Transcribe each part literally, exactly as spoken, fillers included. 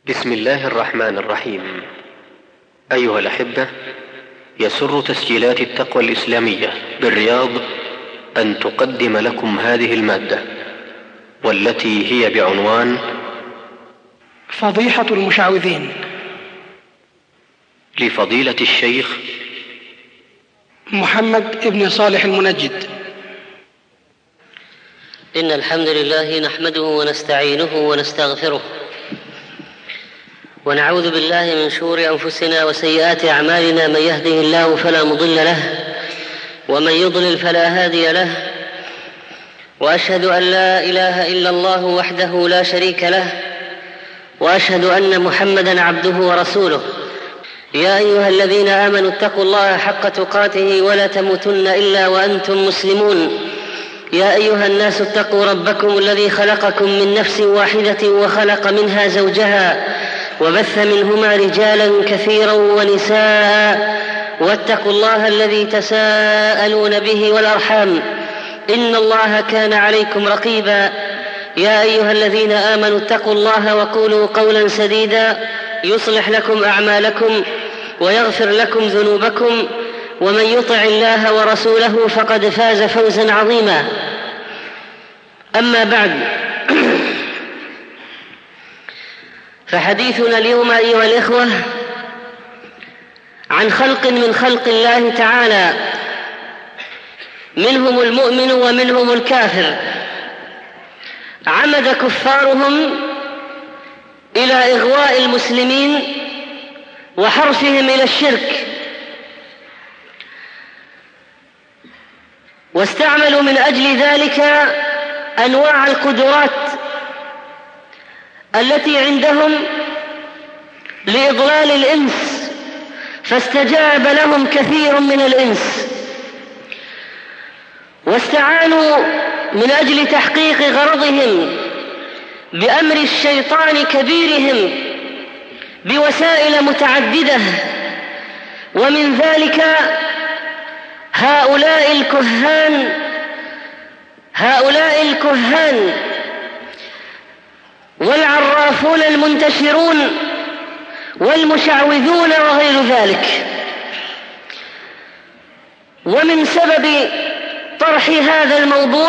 بسم الله الرحمن الرحيم. أيها الأحبة، يسر تسجيلات التقوى الإسلامية بالرياض أن تقدم لكم هذه المادة، والتي هي بعنوان فضيحة المشعوذين، لفضيلة الشيخ محمد ابن صالح المنجد. إن الحمد لله نحمده ونستعينه ونستغفره، ونعوذ بالله من شرور أنفسنا وسيئات أعمالنا. من يهده الله فلا مضل له، ومن يضلل فلا هادي له، وأشهد أن لا إله إلا الله وحده لا شريك له، وأشهد أن محمدًا عبده ورسوله. يا أيها الذين آمنوا اتقوا الله حق تقاته ولا تموتن إلا وأنتم مسلمون. يا أيها الناس اتقوا ربكم الذي خلقكم من نفس واحدة وخلق منها زوجها وبث منهما رجالا كثيرا ونساء، واتقوا الله الذي تساءلون به والأرحام، إن الله كان عليكم رقيبا. يا أيها الذين آمنوا اتقوا الله وقولوا قولا سديدا يصلح لكم أعمالكم ويغفر لكم ذنوبكم، ومن يطع الله ورسوله فقد فاز فوزا عظيما. أما بعد، فحديثنا اليوم أيها الإخوة عن خلق من خلق الله تعالى، منهم المؤمن ومنهم الكافر. عمد كفارهم إلى إغواء المسلمين وحرفهم إلى الشرك، واستعملوا من أجل ذلك أنواع القدرات التي عندهم لإضلال الإنس، فاستجاب لهم كثير من الإنس، واستعانوا من أجل تحقيق غرضهم بأمر الشيطان كبيرهم بوسائل متعددة. ومن ذلك هؤلاء الكهان هؤلاء الكهان والعرافون المنتشرون والمشعوذون وغير ذلك. ومن سبب طرح هذا الموضوع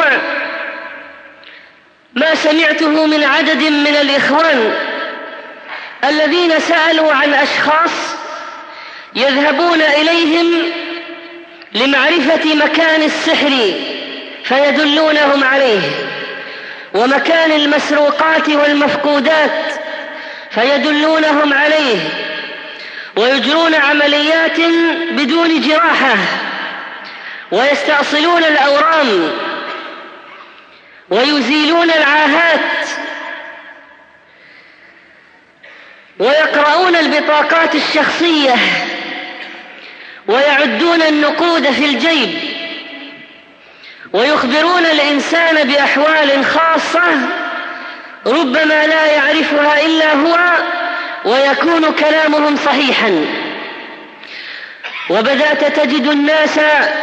ما سمعته من عدد من الإخوان الذين سألوا عن أشخاص يذهبون إليهم لمعرفة مكان السحر فيدلونهم عليه، ومكان المسروقات والمفقودات فيدلونهم عليه، ويجرون عمليات بدون جراحة، ويستأصلون الأورام، ويزيلون العاهات، ويقرؤون البطاقات الشخصية، ويعدون النقود في الجيب، ويخبرون الإنسان بأحوال خاصة ربما لا يعرفها إلا هو، ويكون كلامهم صحيحا. وبدأت تجد الناس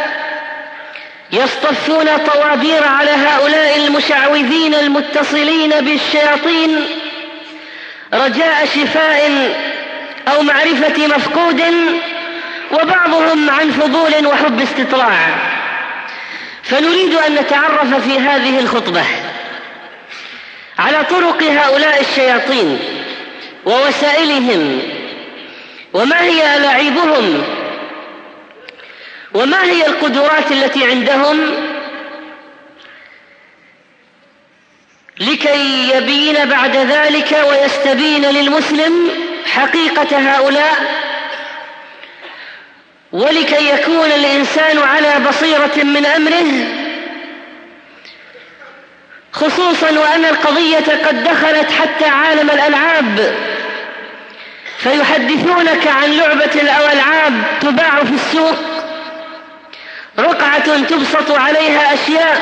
يصطفون طوابير على هؤلاء المشعوذين المتصلين بالشياطين رجاء شفاء أو معرفة مفقود، وبعضهم عن فضول وحب استطلاع. فنريد أن نتعرف في هذه الخطبة على طرق هؤلاء الشياطين ووسائلهم، وما هي ألاعيبهم، وما هي القدرات التي عندهم، لكي يبين بعد ذلك ويستبين للمسلم حقيقة هؤلاء، ولكي يكون الإنسان على بصيرة من أمره، خصوصا وأن القضية قد دخلت حتى عالم الألعاب، فيحدثونك عن لعبة أو ألعاب تباع في السوق، رقعة تبسط عليها أشياء،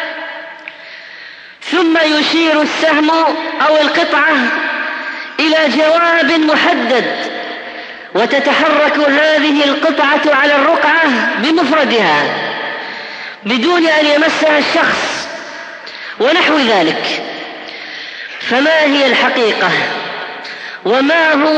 ثم يشير السهم أو القطعة إلى جواب محدد، وتتحرك هذه القطعة على الرقعة بمفردها بدون أن يمسها الشخص ونحو ذلك. فما هي الحقيقة؟ وما هو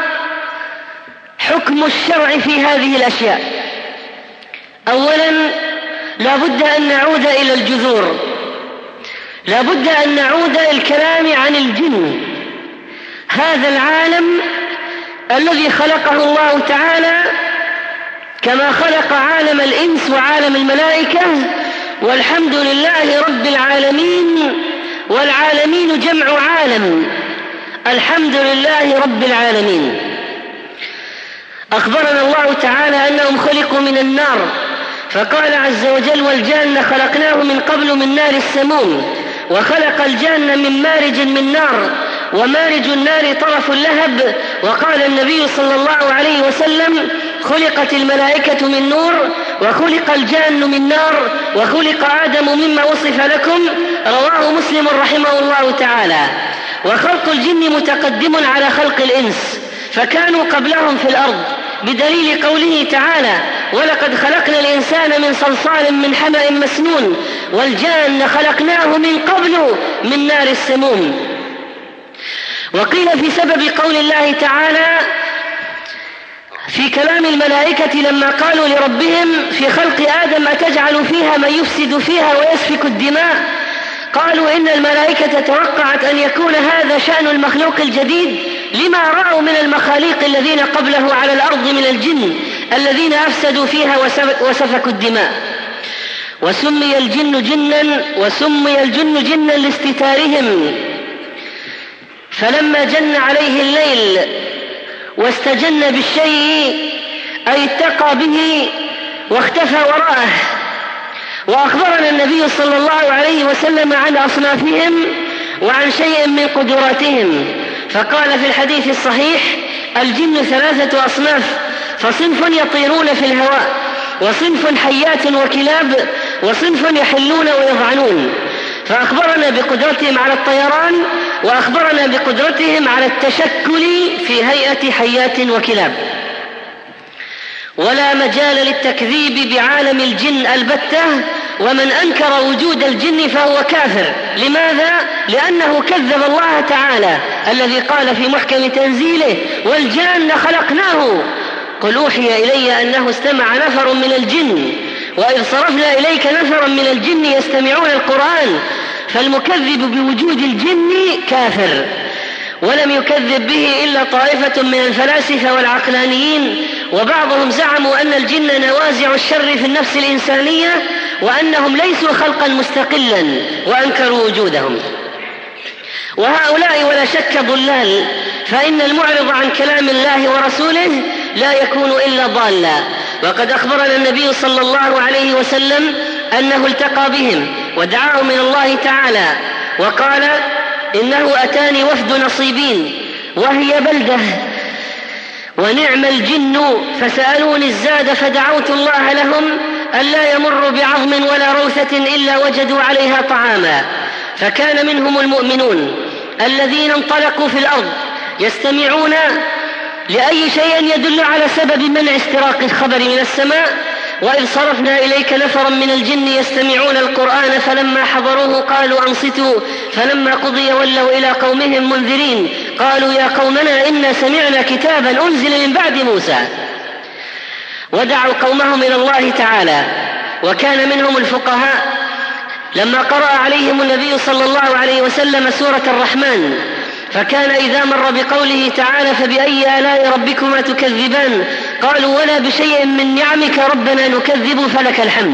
حكم الشرع في هذه الأشياء؟ أولا لا بد أن نعود إلى الجذور، لا بد أن نعود إلى الكلام عن الجن. هذا العالم الذي خلقه الله تعالى كما خلق عالم الإنس وعالم الملائكة، والحمد لله رب العالمين، والعالمين جمع عالم، الحمد لله رب العالمين. أخبرنا الله تعالى أنهم خلقوا من النار، فقال عز وجل: والجان خلقناه من قبل من نار السموم، وخلق الجان من مارج من نار، ومارج النار طرف اللهب. وقال النبي صلى الله عليه وسلم: خلقت الملائكة من نور، وخلق الجان من نار، وخلق آدم مما وصف لكم. رواه مسلم رحمه الله تعالى. وخلق الجن متقدم على خلق الإنس، فكانوا قبلهم في الأرض، بدليل قوله تعالى: ولقد خلقنا الإنسان من صلصال من حمأ مسنون، والجان خلقناه من قبل من نار السموم. وقيل في سبب قول الله تعالى في كلام الملائكة لما قالوا لربهم في خلق آدم: أتجعل فيها من يفسد فيها ويسفك الدماء؟ قالوا إن الملائكة توقعت أن يكون هذا شأن المخلوق الجديد لما رأوا من المخاليق الذين قبله على الأرض من الجن الذين أفسدوا فيها وسفكوا الدماء. وسمي الجن جنا وسمي الجن جنا لاستتارهم، فلما جن عليه الليل واستجن بالشيء أي اتقى به واختفى وراءه. وأخبرنا النبي صلى الله عليه وسلم عن أصنافهم وعن شيء من قدراتهم، فقال في الحديث الصحيح: الجن ثلاثة أصناف، فصنف يطيرون في الهواء، وصنف حيات وكلاب، وصنف يحلون ويضعنون. فأخبرنا بقدرتهم على الطيران، وأخبرنا بقدرتهم على التشكل في هيئة حيات وكلاب. ولا مجال للتكذيب بعالم الجن البتة، ومن أنكر وجود الجن فهو كافر. لماذا؟ لأنه كذب الله تعالى الذي قال في محكم تنزيله: والجان خلقناه. قل أوحي إلي أنه استمع نفر من الجن، وإذ صرفنا إليك نفرا من الجن يستمعون القرآن. فالمكذب بوجود الجن كافر، ولم يكذب به إلا طائفة من الفلاسفة والعقلانيين، وبعضهم زعموا أن الجن نوازع الشر في النفس الإنسانية، وأنهم ليسوا خلقا مستقلا، وأنكروا وجودهم. وهؤلاء ولا شك ضلال، فإن المعرض عن كلام الله ورسوله لا يكون إلا ضالا. وقد أخبرنا النبي صلى الله عليه وسلم أنه التقى بهم ودعاهم من الله تعالى، وقال: إنه أتاني وفد نصيبين وهي بلدة ونعم الجن، فسألوني الزاد فدعوت الله لهم ألا يمر بعظم ولا روثة إلا وجدوا عليها طعاما. فكان منهم المؤمنون الذين انطلقوا في الأرض يستمعون لأي شيء يدل على سبب منع استراق الخبر من السماء. وإذ صرفنا إليك نفرا من الجن يستمعون القرآن فلما حضروه قالوا أنصتوا، فلما قضي ولوا إلى قومهم منذرين قالوا يا قومنا إنا سمعنا كتابا أنزل من بعد موسى. ودعوا قومهم إلى الله تعالى. وكان منهم الفقهاء لما قرأ عليهم النبي صلى الله عليه وسلم سورة الرحمن، فكان إذا مر بقوله تعالى فبأي آلاء ربكما تكذبان قالوا ولا بشيء من نعمك ربنا نكذب فلك الحمد.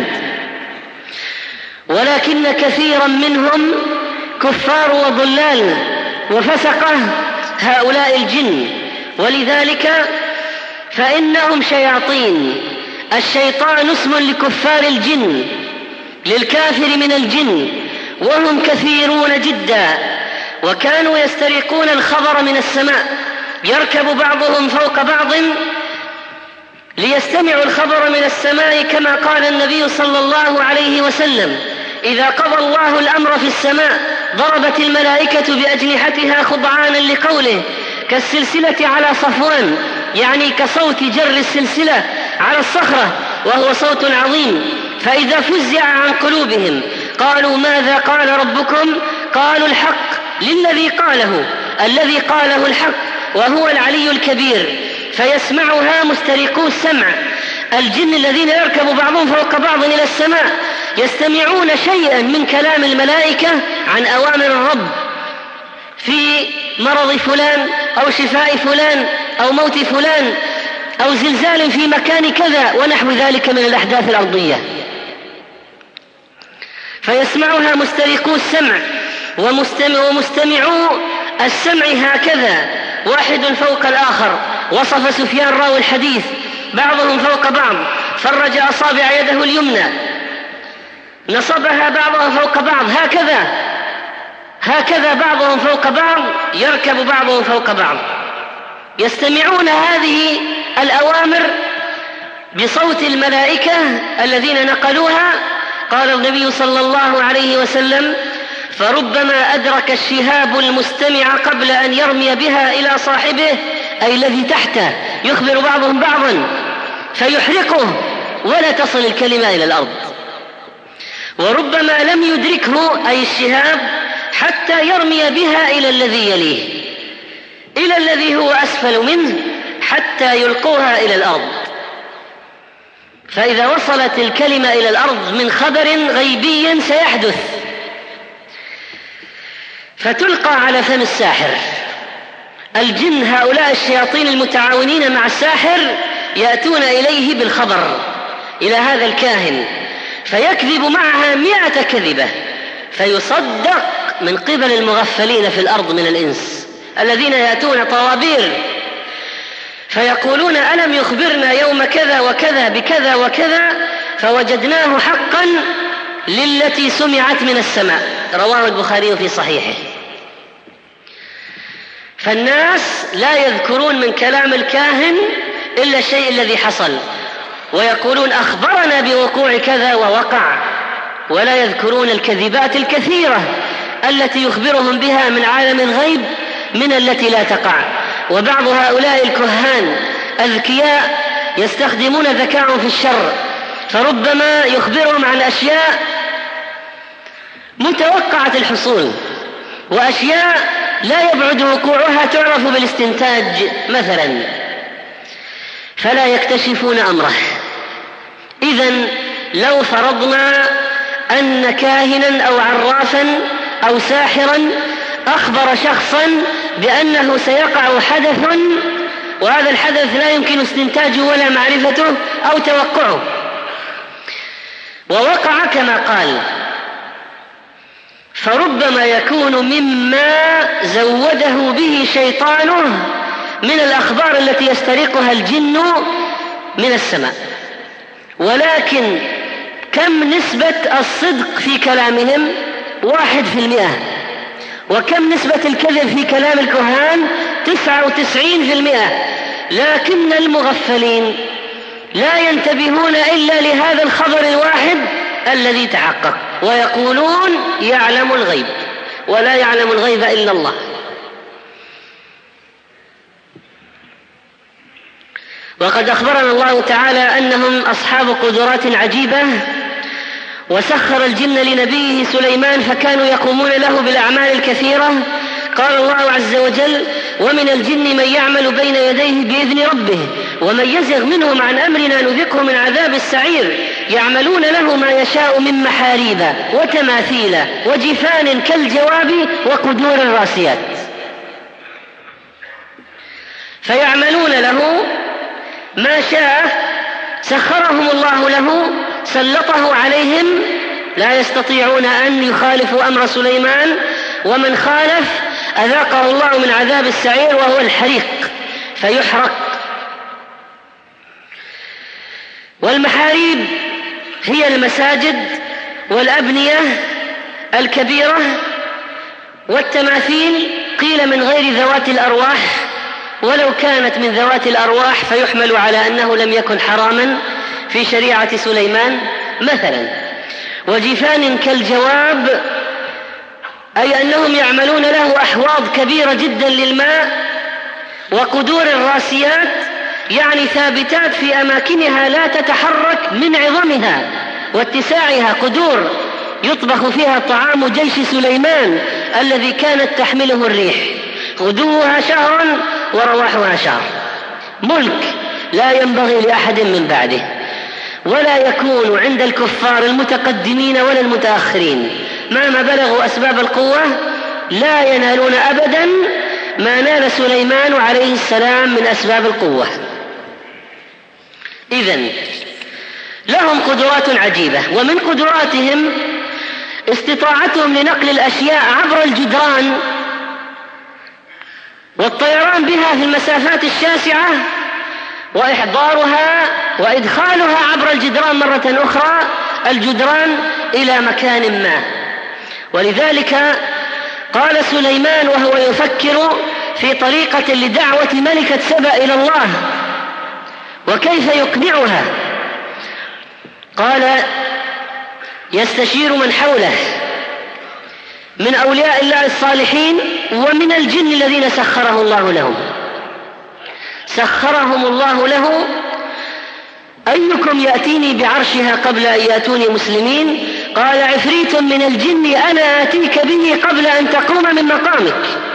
ولكن كثيرا منهم كفار وضلال وفسقه هؤلاء الجن، ولذلك فإنهم شياطين. الشيطان اسم لكفار الجن، للكافر من الجن، وهم كثيرون جدا. وكانوا يسترقون الخبر من السماء، يركب بعضهم فوق بعض ليستمعوا الخبر من السماء، كما قال النبي صلى الله عليه وسلم إذا قضى الله الأمر في السماء ضربت الملائكة بأجنحتها خضعانا لقوله كالسلسلة على صفوان، يعني كصوت جر السلسلة على الصخرة، وهو صوت عظيم. فإذا فزع عن قلوبهم قالوا ماذا قال ربكم؟ قالوا الحق للذي قاله الذي قاله الحق وهو العلي الكبير، فيسمعها مسترقو السمع. الجن الذين يركب بعضهم فوق بعض إلى السماء يستمعون شيئا من كلام الملائكة عن أوامر الرب في مرض فلان أو شفاء فلان أو موت فلان أو زلزال في مكان كذا ونحو ذلك من الأحداث الأرضية. فيسمعها مسترقو السمع ومستمعو السمع هكذا واحد فوق الآخر. وصف سفيان راوي الحديث بعضهم فوق بعض، فرج أصابع يده اليمنى نصبها بعضها فوق بعض هكذا هكذا بعضهم فوق بعض، يركب بعضهم فوق بعض. يستمعون هذه الأوامر بصوت الملائكة الذين نقلوها. قال النبي صلى الله عليه وسلم: فربما أدرك الشهاب المستمع قبل أن يرمي بها إلى صاحبه، أي الذي تحته، يخبر بعضهم بعضا فيحرقه ولا تصل الكلمة إلى الأرض. وربما لم يدركه أي الشهاب حتى يرمي بها إلى الذي يليه، إلى الذي هو أسفل منه، حتى يلقوها إلى الأرض. فإذا وصلت الكلمة إلى الأرض من خبر غيبي سيحدث فتلقى على فم الساحر. الجن هؤلاء الشياطين المتعاونين مع الساحر يأتون إليه بالخبر إلى هذا الكاهن، فيكذب معها مئة كذبة فيصدق من قبل المغفلين في الأرض من الإنس الذين يأتون طوابير فيقولون: ألم يخبرنا يوم كذا وكذا بكذا وكذا فوجدناه حقا للتي سمعت من السماء. رواه البخاري في صحيحه. فالناس لا يذكرون من كلام الكاهن إلا الشيء الذي حصل، ويقولون: أخبرنا بوقوع كذا ووقع، ولا يذكرون الكذبات الكثيرة التي يخبرهم بها من عالم الغيب من التي لا تقع. وبعض هؤلاء الكهان أذكياء يستخدمون ذكاءهم في الشر، فربما يخبرهم عن أشياء متوقعة الحصول، وأشياء لا يبعد وقوعها تعرف بالاستنتاج مثلا، فلا يكتشفون أمره. إذن لو فرضنا أن كاهنا أو عرافا أو ساحرا أخبر شخصا بأنه سيقع حدث، وهذا الحدث لا يمكن استنتاجه ولا معرفته أو توقعه، ووقع كما قال، فربما يكون مما زوده به شيطانه من الأخبار التي يسترقها الجن من السماء. ولكن كم نسبة الصدق في كلامهم؟ واحد في المئة. وكم نسبة الكذب في كلام الكهان؟ تسعة وتسعين في المئة. لكن المغفلين لا ينتبهون إلا لهذا الخبر الواحد الذي تحقق، ويقولون: يعلم الغيب، ولا يعلم الغيب إلا الله. وقد أخبرنا الله تعالى أنهم أصحاب قدرات عجيبة، وسخر الجن لنبيه سليمان فكانوا يقومون له بالأعمال الكثيرة. قال الله عز وجل: ومن الجن من يعمل بين يديه بإذن ربه ومن يزغ منهم عن أمرنا نذقه من عذاب السعير. يعملون له ما يشاء من محاريب وتماثيل وجفان كالجواب وقدور الراسيات. فيعملون له ما شاء، سخرهم الله له، سلطه عليهم، لا يستطيعون أن يخالفوا أمر سليمان، ومن خالف أذاقه الله من عذاب السعير وهو الحريق فيحرق. والمحاريب هي المساجد والأبنية الكبيرة، والتماثيل قيل من غير ذوات الأرواح، ولو كانت من ذوات الأرواح فيحمل على أنه لم يكن حراما في شريعة سليمان مثلا. وجفان كالجواب، أي أنهم يعملون له أحواض كبيرة جدا للماء، وقدور الراسيات يعني ثابتات في أماكنها لا تتحرك من عظمها واتساعها، قدور يطبخ فيها طعام جيش سليمان الذي كانت تحمله الريح، غدوها شهر ورواحها شهر. ملك لا ينبغي لأحد من بعده، ولا يكون عند الكفار المتقدمين ولا المتأخرين مهما بلغوا أسباب القوة لا ينالون أبدا ما نال سليمان عليه السلام من أسباب القوة. إذن لهم قدرات عجيبة، ومن قدراتهم استطاعتهم لنقل الأشياء عبر الجدران والطيران بها في المسافات الشاسعة، وإحضارها وإدخالها عبر الجدران مرة أخرى الجدران إلى مكان ما. ولذلك قال سليمان وهو يفكر في طريقة لدعوة ملكة سبأ إلى الله وكيف يقنعها، قال يستشير من حوله من أولياء الله الصالحين ومن الجن الذين سخره الله لهم سخرهم الله له أيكم يأتيني بعرشها قبل أن يأتوني مسلمين؟ قال عفريت من الجن أنا آتيك به قبل أن تقوم من مقامك.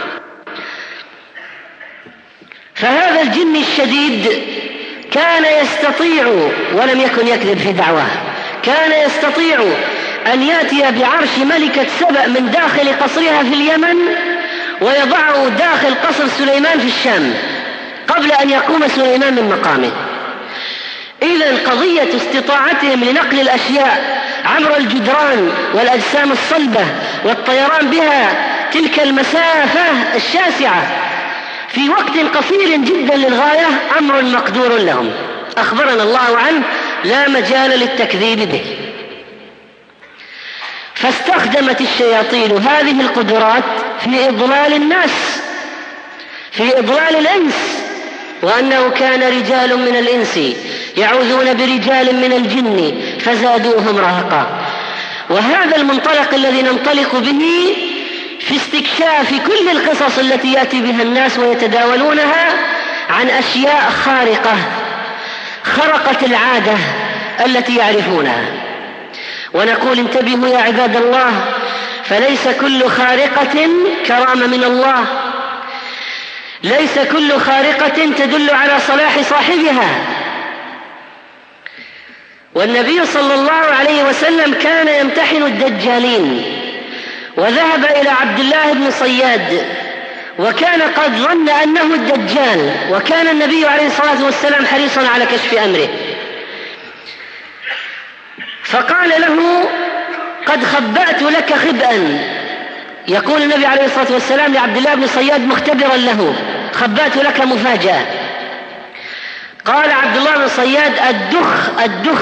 فهذا الجن الشديد كان يستطيع، ولم يكن يكذب في دعواه، كان يستطيع أن يأتي بعرش ملكة سبأ من داخل قصرها في اليمن ويضعه داخل قصر سليمان في الشام قبل أن يقوم سليمان من مقامه. إذن قضية استطاعتهم لنقل الأشياء عبر الجدران والأجسام الصلبة والطيران بها تلك المسافة الشاسعة في وقت قصير جدا للغاية أمر مقدور لهم أخبرنا الله عنه لا مجال للتكذيب به. فاستخدمت الشياطين هذه القدرات في إضلال الناس، في إضلال الإنس، وأنه كان رجال من الإنس يعوذون برجال من الجن فزادوهم رهقا. وهذا المنطلق الذي ننطلق به في استكشاف كل القصص التي يأتي بها الناس ويتداولونها عن أشياء خارقة خرقت العادة التي يعرفونها. ونقول انتبهوا يا عباد الله، فليس كل خارقة كرامة من الله، ليس كل خارقة تدل على صلاح صاحبها. والنبي صلى الله عليه وسلم كان يمتحن الدجالين، وذهب إلى عبد الله بن صياد وكان قد ظن أنه الدجال، وكان النبي عليه الصلاة والسلام حريصا على كشف أمره، فقال له قد خبأت لك خبئا. يقول النبي عليه الصلاة والسلام لعبد الله بن صياد مختبرا له خبأت لك مفاجأة. قال عبد الله بن صياد الدخ الدخ،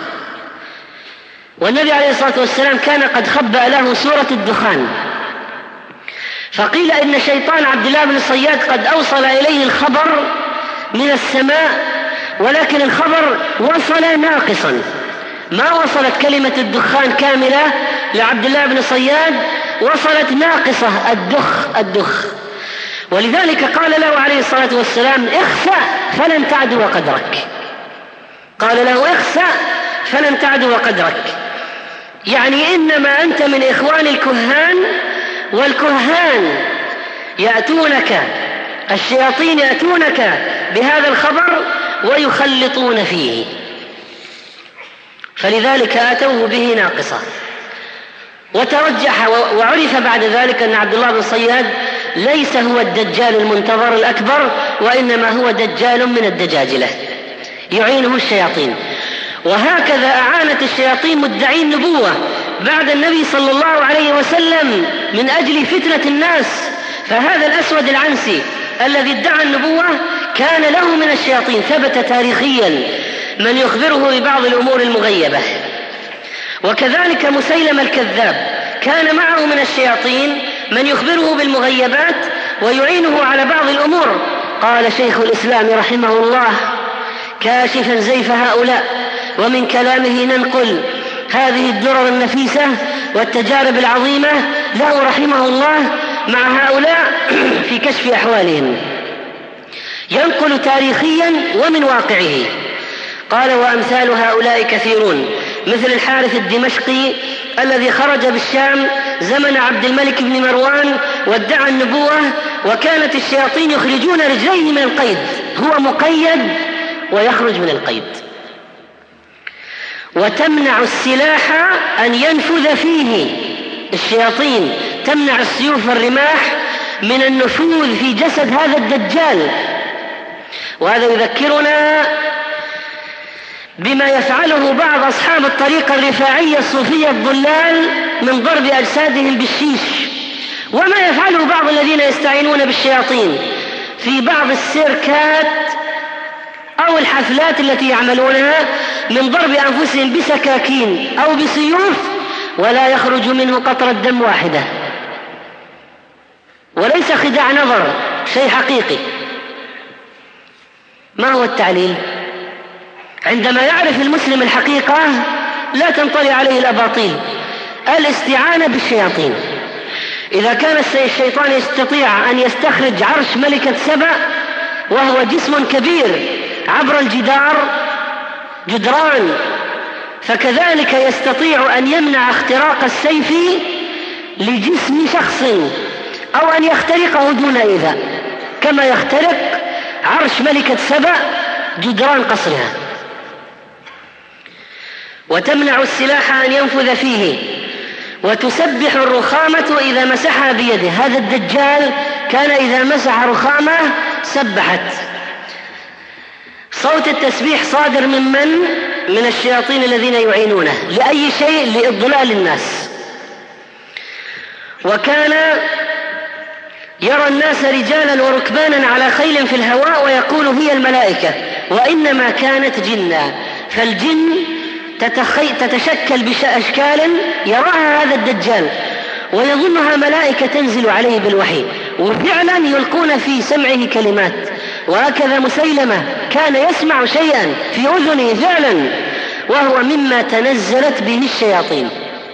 والنبي عليه الصلاة والسلام كان قد خبأ له سورة الدخان. فقيل إن شيطان عبد الله بن صياد قد أوصل إليه الخبر من السماء، ولكن الخبر وصل ناقصا، ما وصلت كلمة الدخان كاملة لعبد الله بن صياد، وصلت ناقصة الدخ الدخ. ولذلك قال له عليه الصلاة والسلام اخسأ فلن تعدو قدرك، قال له اخسأ فلن تعدو قدرك، يعني إنما أنت من إخوان الكهان، والكهان يأتونك، الشياطين يأتونك بهذا الخبر ويخلطون فيه، فلذلك أتوه به ناقصة. وترجح وعرف بعد ذلك أن عبد الله بن صياد ليس هو الدجال المنتظر الأكبر، وإنما هو دجال من الدجاجلة يعينه الشياطين. وهكذا أعانت الشياطين مدعي النبوة بعد النبي صلى الله عليه وسلم من أجل فتنة الناس. فهذا الأسود العنسي الذي ادعى النبوة كان له من الشياطين، ثبت تاريخيا من يخبره ببعض الأمور المغيبة. وكذلك مسيلمة الكذاب كان معه من الشياطين من يخبره بالمغيبات ويعينه على بعض الأمور. قال شيخ الإسلام رحمه الله كاشفا زيف هؤلاء ومن كلامه ننقل هذه الدرر النفيسة والتجارب العظيمة له رحمه الله مع هؤلاء في كشف أحوالهم، ينقل تاريخيا ومن واقعه. قال وأمثال هؤلاء كثيرون، مثل الحارث الدمشقي الذي خرج بالشام زمن عبد الملك بن مروان وادعى النبوة، وكانت الشياطين يخرجون رجليه من القيد، هو مقيد ويخرج من القيد. وتمنع السلاح أن ينفذ فيه، الشياطين تمنع السيوف والرماح من النفوذ في جسد هذا الدجال. وهذا يذكرنا بما يفعله بعض أصحاب الطريقة الرفاعية الصوفية الضلال من ضرب أجسادهم بالشيش، وما يفعله بعض الذين يستعينون بالشياطين في بعض السيركات أو الحفلات التي يعملونها من ضرب أنفسهم بسكاكين أو بسيوف ولا يخرج منه قطرة دم واحدة، وليس خداع نظر، شيء حقيقي. ما هو التعليل؟ عندما يعرف المسلم الحقيقة لا تنطلي عليه الأباطيل، الاستعانة بالشياطين. إذا كان الشيطان يستطيع أن يستخرج عرش ملكة سبأ وهو جسم كبير عبر الجدار جدران، فكذلك يستطيع أن يمنع اختراق السيف لجسم شخص أو أن يخترقه دون إيذاء، كما يخترق عرش ملكة سبأ جدران قصرها. وتمنع السلاح أن ينفذ فيه، وتسبح الرخامة إذا مسحها بيده. هذا الدجال كان إذا مسح رخامة سبحت. صوت التسبيح صادر من من؟ من الشياطين الذين يعينونه. لأي شيء؟ لإضلال الناس. وكان يرى الناس رجالا وركبانا على خيل في الهواء ويقول هي الملائكة، وإنما كانت جنا. فالجن تتخي... تتشكل بأشكال يراها هذا الدجال ويظنها ملائكة تنزل عليه بالوحي، وفعلا يلقون في سمعه كلمات. وهكذا مسيلمة كان يسمع شيئا في أذنه فعلا، وهو مما تنزلت به الشياطين.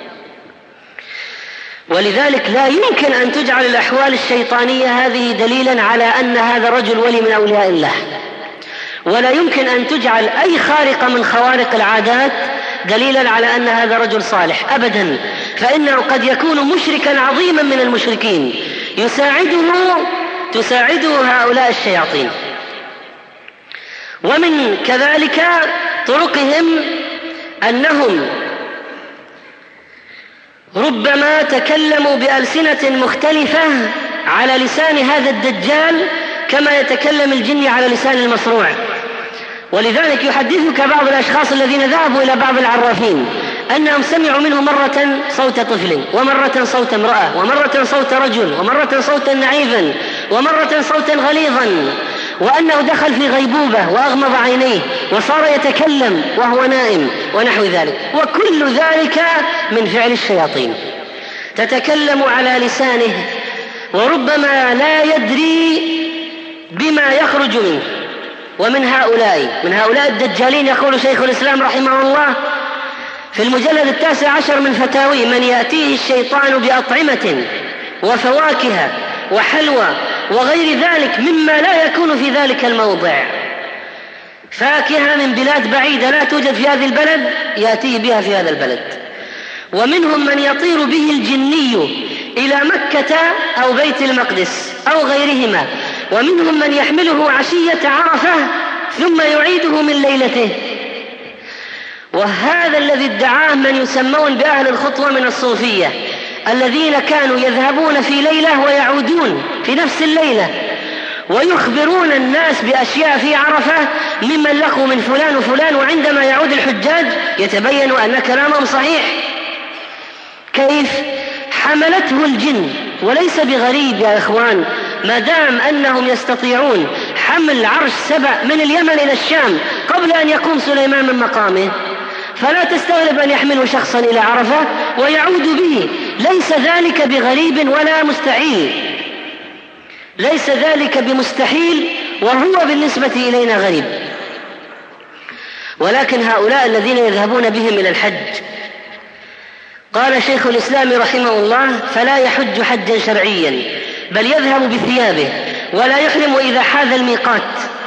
ولذلك لا يمكن أن تجعل الأحوال الشيطانية هذه دليلا على أن هذا رجل ولي من أولياء الله، ولا يمكن أن تجعل أي خارقة من خوارق العادات دليلا على أن هذا رجل صالح أبدا، فإنه قد يكون مشركا عظيما من المشركين يساعده تساعده هؤلاء الشياطين. ومن كذلك طرقهم أنهم ربما تكلموا بألسنة مختلفة على لسان هذا الدجال كما يتكلم الجن على لسان المصروع. ولذلك يحدثك بعض الأشخاص الذين ذهبوا إلى بعض العرافين أنهم سمعوا منه مرة صوت طفل، ومرة صوت امرأة، ومرة صوت رجل، ومرة صوتا نعيفا، ومرة صوتا غليظا، وأنه دخل في غيبوبة وأغمض عينيه وصار يتكلم وهو نائم ونحو ذلك. وكل ذلك من فعل الشياطين، تتكلم على لسانه وربما لا يدري بما يخرج منه. ومن هؤلاء من هؤلاء الدجالين يقول شيخ الإسلام رحمه الله في المجلد التاسع عشر من فتاوي: من يأتيه الشيطان بأطعمة وفواكه وحلوى وغير ذلك مما لا يكون في ذلك الموضع، فاكهة من بلاد بعيدة لا توجد في هذه البلد يأتيه بها في هذا البلد. ومنهم من يطير به الجني إلى مكة أو بيت المقدس أو غيرهما، ومنهم من يحمله عشية عرفة ثم يعيده من ليلته. وهذا الذي ادعاه من يسمون بأهل الخطوة من الصوفية، الذين كانوا يذهبون في ليلة ويعودون في نفس الليلة ويخبرون الناس بأشياء في عرفة ممن لقوا من فلان وفلان، وعندما يعود الحجاج يتبين أن كلامهم صحيح. كيف؟ حملته الجن. وليس بغريب يا إخوان، ما دام أنهم يستطيعون حمل عرش سبأ من اليمن إلى الشام قبل أن يقوم سليمان من مقامه، فلا تستغرب أن يحملوا شخصا إلى عرفة ويعود به. ليس ذلك بغريب ولا مستحيل، ليس ذلك بمستحيل، وهو بالنسبة إلينا غريب. ولكن هؤلاء الذين يذهبون بهم إلى الحج، قال شيخ الإسلام رحمه الله: فلا يحج حجا شرعيا، بل يذهب بثيابه ولا يحرم إذا حاذ الميقات.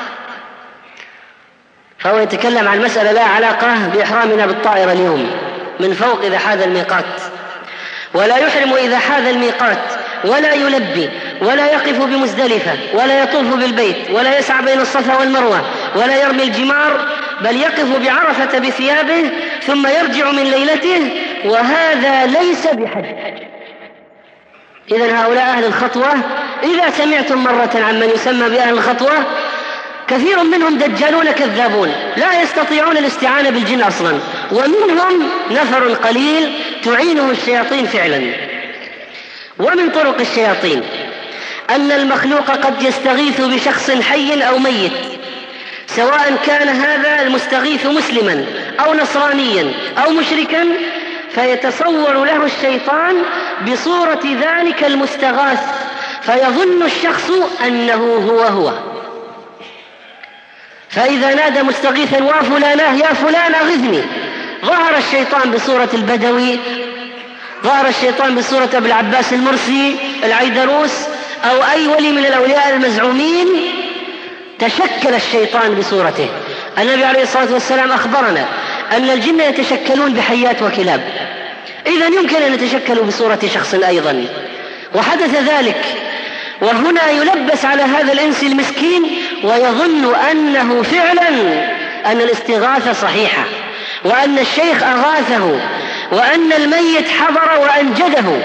فهو يتكلم عن مسألة لا علاقة بإحرامنا بالطائرة اليوم، من فوق إذا حاذ الميقات. ولا يحرم إذا حاذ الميقات، ولا يلبي، ولا يقف بمزدلفة، ولا يطوف بالبيت، ولا يسعى بين الصفا والمروة، ولا يرمي الجمار، بل يقف بعرفة بثيابه ثم يرجع من ليلته، وهذا ليس بحج. إذن هؤلاء أهل الخطوة، إذا سمعتم مرة عن من يسمى بأهل الخطوة، كثير منهم دجالون كذابون لا يستطيعون الاستعانة بالجن أصلا، ومنهم نفر قليل تعينه الشياطين فعلا. ومن طرق الشياطين أن المخلوق قد يستغيث بشخص حي أو ميت، سواء كان هذا المستغيث مسلما أو نصرانيا أو مشركا، فيتصور له الشيطان بصورة ذلك المستغاث، فيظن الشخص أنه هو هو، فإذا نادى مستغيثا وفلانه يا فلان أغثني، ظهر الشيطان بصورة البدوي، ظهر الشيطان بصورة أبي العباس المرسي العيدروس أو أي ولي من الأولياء المزعومين، تشكل الشيطان بصورته. النبي عليه الصلاة والسلام أخبرنا أن الجن يتشكلون بحيات وكلاب، إذن يمكن أن يتشكلوا بصورة شخص أيضا، وحدث ذلك. وهنا يلبس على هذا الإنس المسكين ويظن أنه فعلا أن الاستغاثة صحيحة، وأن الشيخ أغاثه، وأن الميت حضر وأنجده.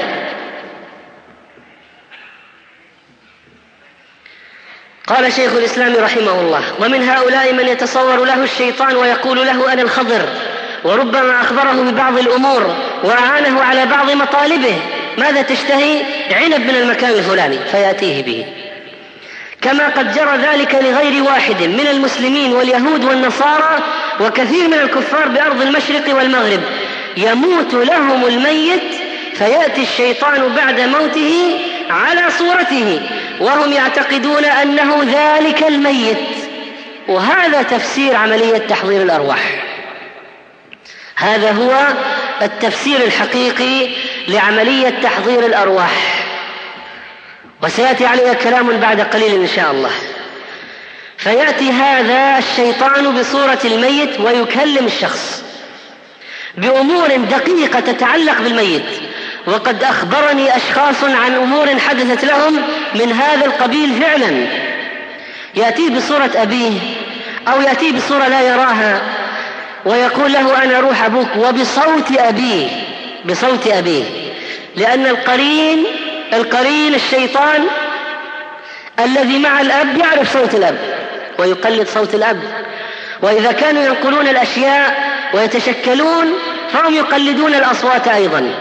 قال شيخ الإسلام رحمه الله: ومن هؤلاء من يتصور له الشيطان ويقول له أنا الخضر، وربما أخبره ببعض الأمور وأعانه على بعض مطالبه. ماذا تشتهي؟ عنب من المكان الفلاني، فيأتيه به. كما قد جرى ذلك لغير واحد من المسلمين واليهود والنصارى وكثير من الكفار بأرض المشرق والمغرب، يموت لهم الميت فيأتي الشيطان بعد موته على صورته، وهم يعتقدون أنه ذلك الميت. وهذا تفسير عملية تحضير الأرواح، هذا هو التفسير الحقيقي لعملية تحضير الأرواح، وسيأتي عليها كلام بعد قليل إن شاء الله. فيأتي هذا الشيطان بصورة الميت ويكلم الشخص بأمور دقيقة تتعلق بالميت، وقد أخبرني أشخاص عن أمور حدثت لهم من هذا القبيل فعلا. يأتي بصورة أبيه أو يأتي بصورة لا يراها ويقول له أنا روح أبوك، وبصوت أبيه، بصوت أبيه، لأن القرين القرين الشيطان الذي مع الأب يعرف صوت الأب ويقلد صوت الأب، وإذا كانوا ينقلون الأشياء ويتشكلون فهم يقلدون الأصوات أيضا.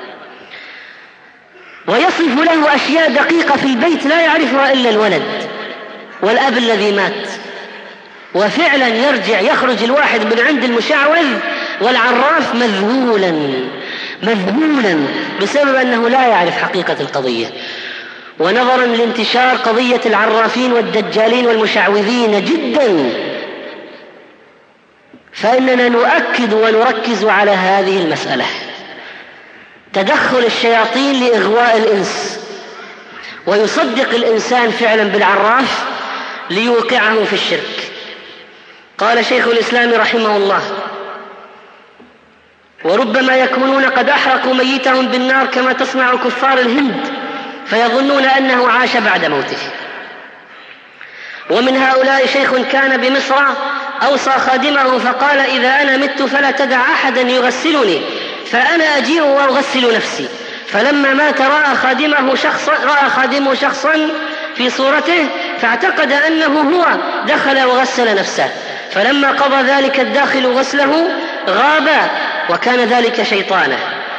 ويصف له أشياء دقيقة في البيت لا يعرفها إلا الولد والأب الذي مات، وفعلا يرجع يخرج الواحد من عند المشعوذ والعراف مذهولا مذهولا بسبب أنه لا يعرف حقيقة القضية. ونظرا لانتشار قضية العرافين والدجالين والمشعوذين جدا، فإننا نؤكد ونركز على هذه المسألة، تدخل الشياطين لإغواء الإنس، ويصدق الإنسان فعلا بالعراف ليوقعه في الشرك. قال شيخ الإسلام رحمه الله: وربما يكونون قد أحرقوا ميتهم بالنار كما تصنع كفار الهند، فيظنون أنه عاش بعد موته. ومن هؤلاء شيخ كان بمصر أوصى خادمه فقال: إذا أنا مت فلا تدع أحدا يغسلني، فأنا أجيء وأغسل نفسي. فلما مات رأى خادمه شخصا رأى خادمه شخصا في صورته فاعتقد أنه هو، دخل وغسل نفسه، فلما قضى ذلك الداخل غسله غاب، وكان ذلك شيطانه.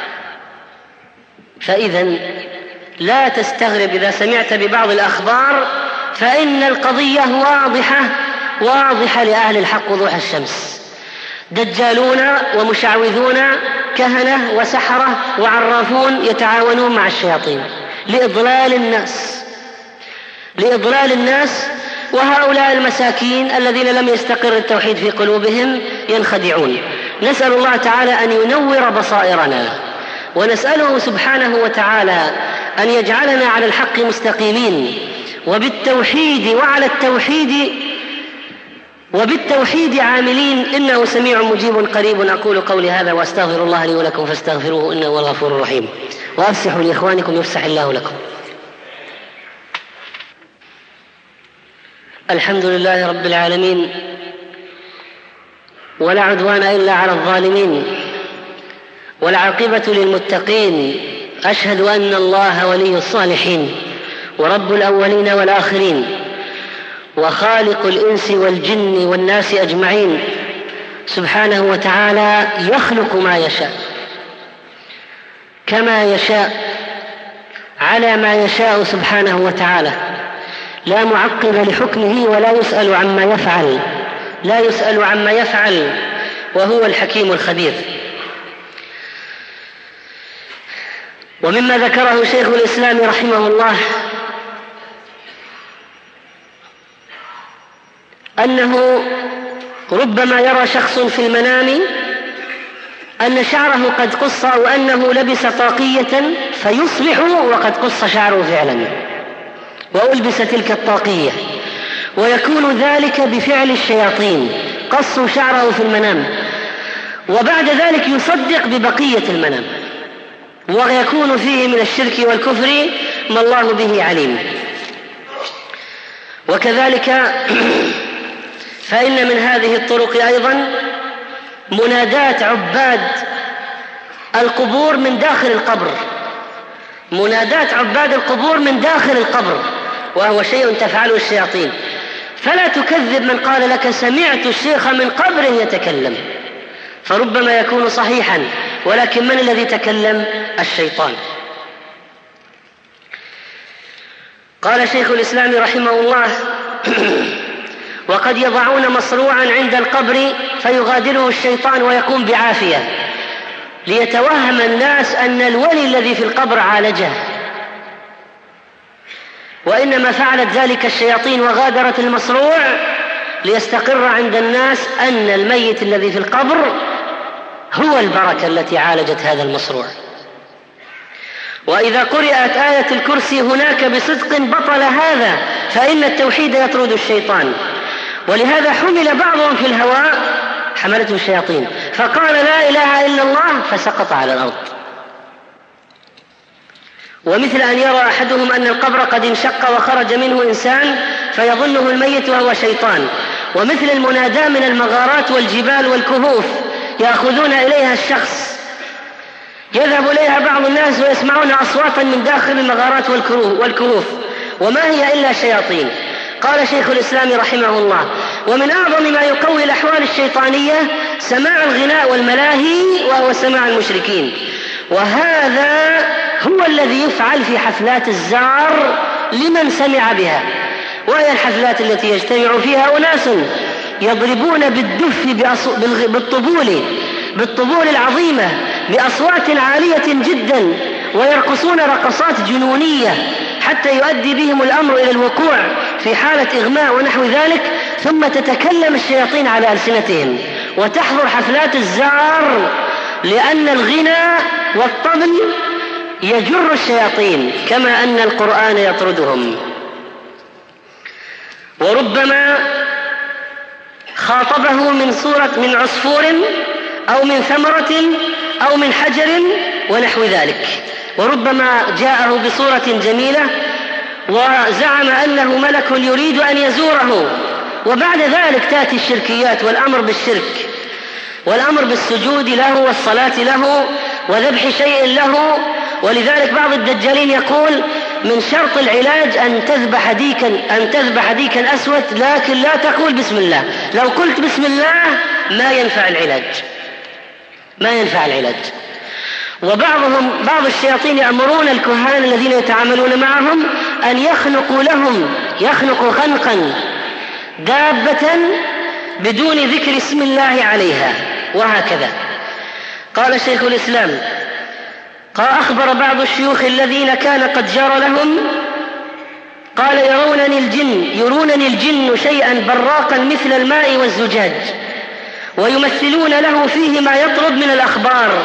فإذا لا تستغرب إذا سمعت ببعض الأخبار، فإن القضية واضحة واضحة لأهل الحق وضوح الشمس. دجالون ومشعوذون، كهنة وسحرة وعرافون يتعاونون مع الشياطين لإضلال الناس لإضلال الناس وهؤلاء المساكين الذين لم يستقر التوحيد في قلوبهم ينخدعون. نسأل الله تعالى أن ينور بصائرنا، ونسأله سبحانه وتعالى أن يجعلنا على الحق مستقيمين، وبالتوحيد وعلى التوحيد وبالتوحيد عاملين، إنه سميع مجيب قريب. أقول قولي هذا وأستغفر الله لي ولكم فاستغفروه إنه هو الغفور الرحيم. وأفسحوا لإخوانكم يفسح الله لكم. الحمد لله رب العالمين، ولا عدوان إلا على الظالمين، والعاقبة للمتقين. أشهد أن الله ولي الصالحين، ورب الأولين والآخرين، وخالق الإنس والجن والناس أجمعين، سبحانه وتعالى يخلق ما يشاء كما يشاء على ما يشاء سبحانه وتعالى، لا معقب لحكمه ولا يسأل عما يفعل لا يسأل عما يفعل وهو الحكيم الخبير. ومما ذكره شيخ الإسلام رحمه الله أنه ربما يرى شخص في المنام أن شعره قد قص أو أنه لبس طاقية فيصبح وقد قص شعره فعلا وألبس تلك الطاقية، ويكون ذلك بفعل الشياطين، قصوا شعره في المنام، وبعد ذلك يصدق ببقية المنام، ويكون فيه من الشرك والكفر ما الله به عليم. وكذلك فإن من هذه الطرق أيضا منادات عباد القبور من داخل القبر منادات عباد القبور من داخل القبر وهو شيء تفعله الشياطين. فلا تكذب من قال لك سمعت الشيخ من قبر يتكلم، فربما يكون صحيحا، ولكن من الذي تكلم؟ الشيطان. قال شيخ الإسلام رحمه الله وقد يضعون مصروعا عند القبر فيغادره الشيطان ويقوم بعافية ليتوهم الناس أن الولي الذي في القبر عالجه، وإنما فعلت ذلك الشياطين وغادرت المصروع ليستقر عند الناس أن الميت الذي في القبر هو البركة التي عالجت هذا المصروع. وإذا قرأت آية الكرسي هناك بصدق بطل هذا، فإن التوحيد يطرد الشيطان. ولهذا حمل بعضهم في الهواء حملته الشياطين فقال لا إله إلا الله فسقط على الأرض. ومثل أن يرى أحدهم أن القبر قد انشق وخرج منه إنسان فيظنه الميت وهو شيطان. ومثل المنادى من المغارات والجبال والكهوف يأخذون إليها الشخص، يذهب إليها بعض الناس ويسمعون أصواتا من داخل المغارات والكهوف وما هي إلا شياطين. قال شيخ الإسلام رحمه الله ومن أعظم ما يقوي الأحوال الشيطانية سماع الغناء والملاهي وهو سماع المشركين، وهذا هو الذي يفعل في حفلات الزار لمن سمع بها، وهي الحفلات التي يجتمع فيها أناس يضربون بالدف بالطبول بالطبول العظيمة بأصوات عالية جدا، ويرقصون رقصات جنونية حتى يؤدي بهم الأمر إلى الوقوع في حالة إغماء ونحو ذلك، ثم تتكلم الشياطين على ألسنتهم وتحضر حفلات الزار، لأن الغنى والطبل يجر الشياطين كما أن القرآن يطردهم. وربما خاطبه من صورة من عصفور أو من ثمرة أو من حجر ونحو ذلك، وربما جاءه بصورة جميلة وزعم أنه ملك يريد أن يزوره، وبعد ذلك تأتي الشركيات والأمر بالشرك والأمر بالسجود له والصلاة له وذبح شيء له. ولذلك بعض الدجالين يقول من شرط العلاج أن تذبح ديكا أن تذبح ديكا أسود، لكن لا تقول بسم الله. لو قلت بسم الله ما ينفع العلاج ما ينفع العلاج. وبعضهم بعض الشياطين يأمرون الكهان الذين يتعاملون معهم أن يخنقوا لهم يخنقوا خنقا دابة بدون ذكر اسم الله عليها، وهكذا. قال شيخ الإسلام قال أخبر بعض الشيوخ الذين كان قد جرى لهم قال يرونني الجن يرونني الجن شيئا براقا مثل الماء والزجاج، ويمثلون له فيه ما يطرد من الأخبار.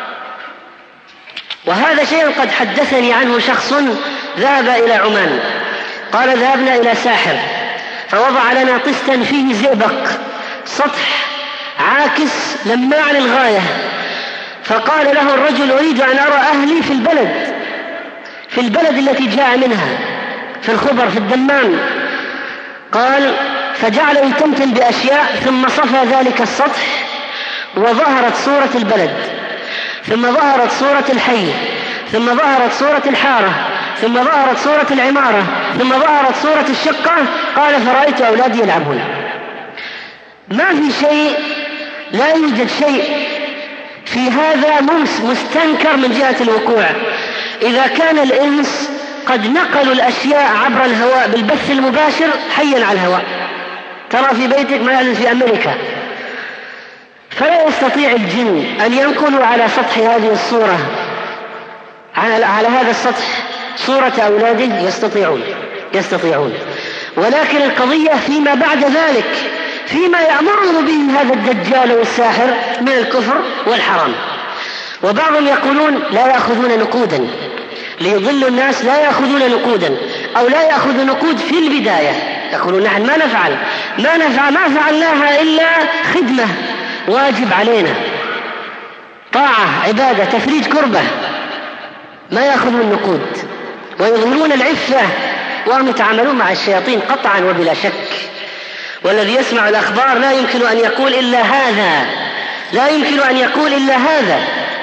وهذا شيء قد حدثني عنه شخص ذهب إلى عمان، قال ذهبنا إلى ساحر فوضع لنا طستا فيه زئبق سطح عاكس لماع للغاية، فقال له الرجل: أريد أن أرى أهلي في البلد في البلد التي جاء منها، في الخبر، في الدمام. قال: فجعل يتمتم بأشياء، ثم صفى ذلك السطح وظهرت صورة البلد، ثم ظهرت صورة الحي، ثم ظهرت صورة الحارة، ثم ظهرت صورة العمارة، ثم ظهرت صورة الشقة. قال: فرأيت أولادي يلعبون. ما في شيء، لا يوجد شيء في هذا مستنكر من جهة الوقوع. إذا كان الإنس قد نقلوا الأشياء عبر الهواء بالبث المباشر حيا على الهواء، ترى في بيتك ما يحدث في أمريكا، فلا يستطيع الجن أن ينقلوا على سطح هذه الصورة، على, على هذا السطح، صورة أولاده. يستطيعون يستطيعون ولكن القضية فيما بعد ذلك، فيما يأمرون به هذا الدجال والساحر من الكفر والحرام. وبعضهم يقولون: لا يأخذون نقودا ليضلوا الناس، لا يأخذون نقودا، أو لا يأخذ نقود في البداية. يقولون: نحن ما نفعل ما نفعل ما فعلناها إلا خدمة، واجب علينا، طاعة، عبادة، تفريج كربة. ما يأخذون نقود ويظهرون العفة، وهم يتعاملون مع الشياطين قطعا وبلا شك. والذي يسمع الأخبار لا يمكن أن يقول إلا هذا، لا يمكن أن يقول إلا هذا.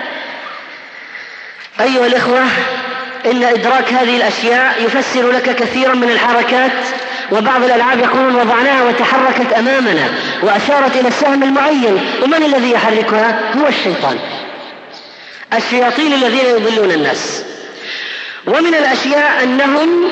أيها الإخوة، إن إدراك هذه الأشياء يفسر لك كثيرا من الحركات. وبعض الألعاب يقولون: وضعناها وتحركت أمامنا وأشارت إلى السهم المعين. ومن الذي يحركها؟ هو الشيطان، الشياطين الذين يضلون الناس. ومن الأشياء أنهم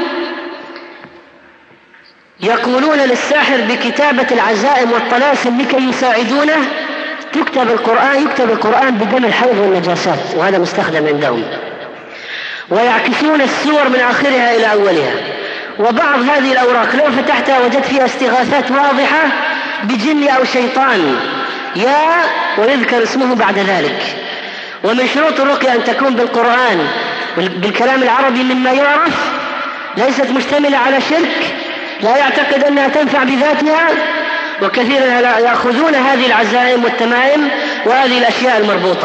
يقولون للساحر بكتابة العزائم والطلاسم لكي يساعدونه، تكتب القرآن يكتب القرآن بدم الحيض والنجاسات، وهذا مستخدم عندهم. ويعكسون السور من آخرها إلى أولها. وبعض هذه الأوراق لو فتحتها وجدت فيها استغاثات واضحة بجن أو شيطان، يا ويذكر اسمه بعد ذلك. ومن شروط الرقية أن تكون بالقرآن بالكلام العربي مما يعرف، ليست مشتملة على شرك، لا يعتقد أنها تنفع بذاتها. وكثيرا يأخذون هذه العزائم والتمائم وهذه الأشياء المربوطة.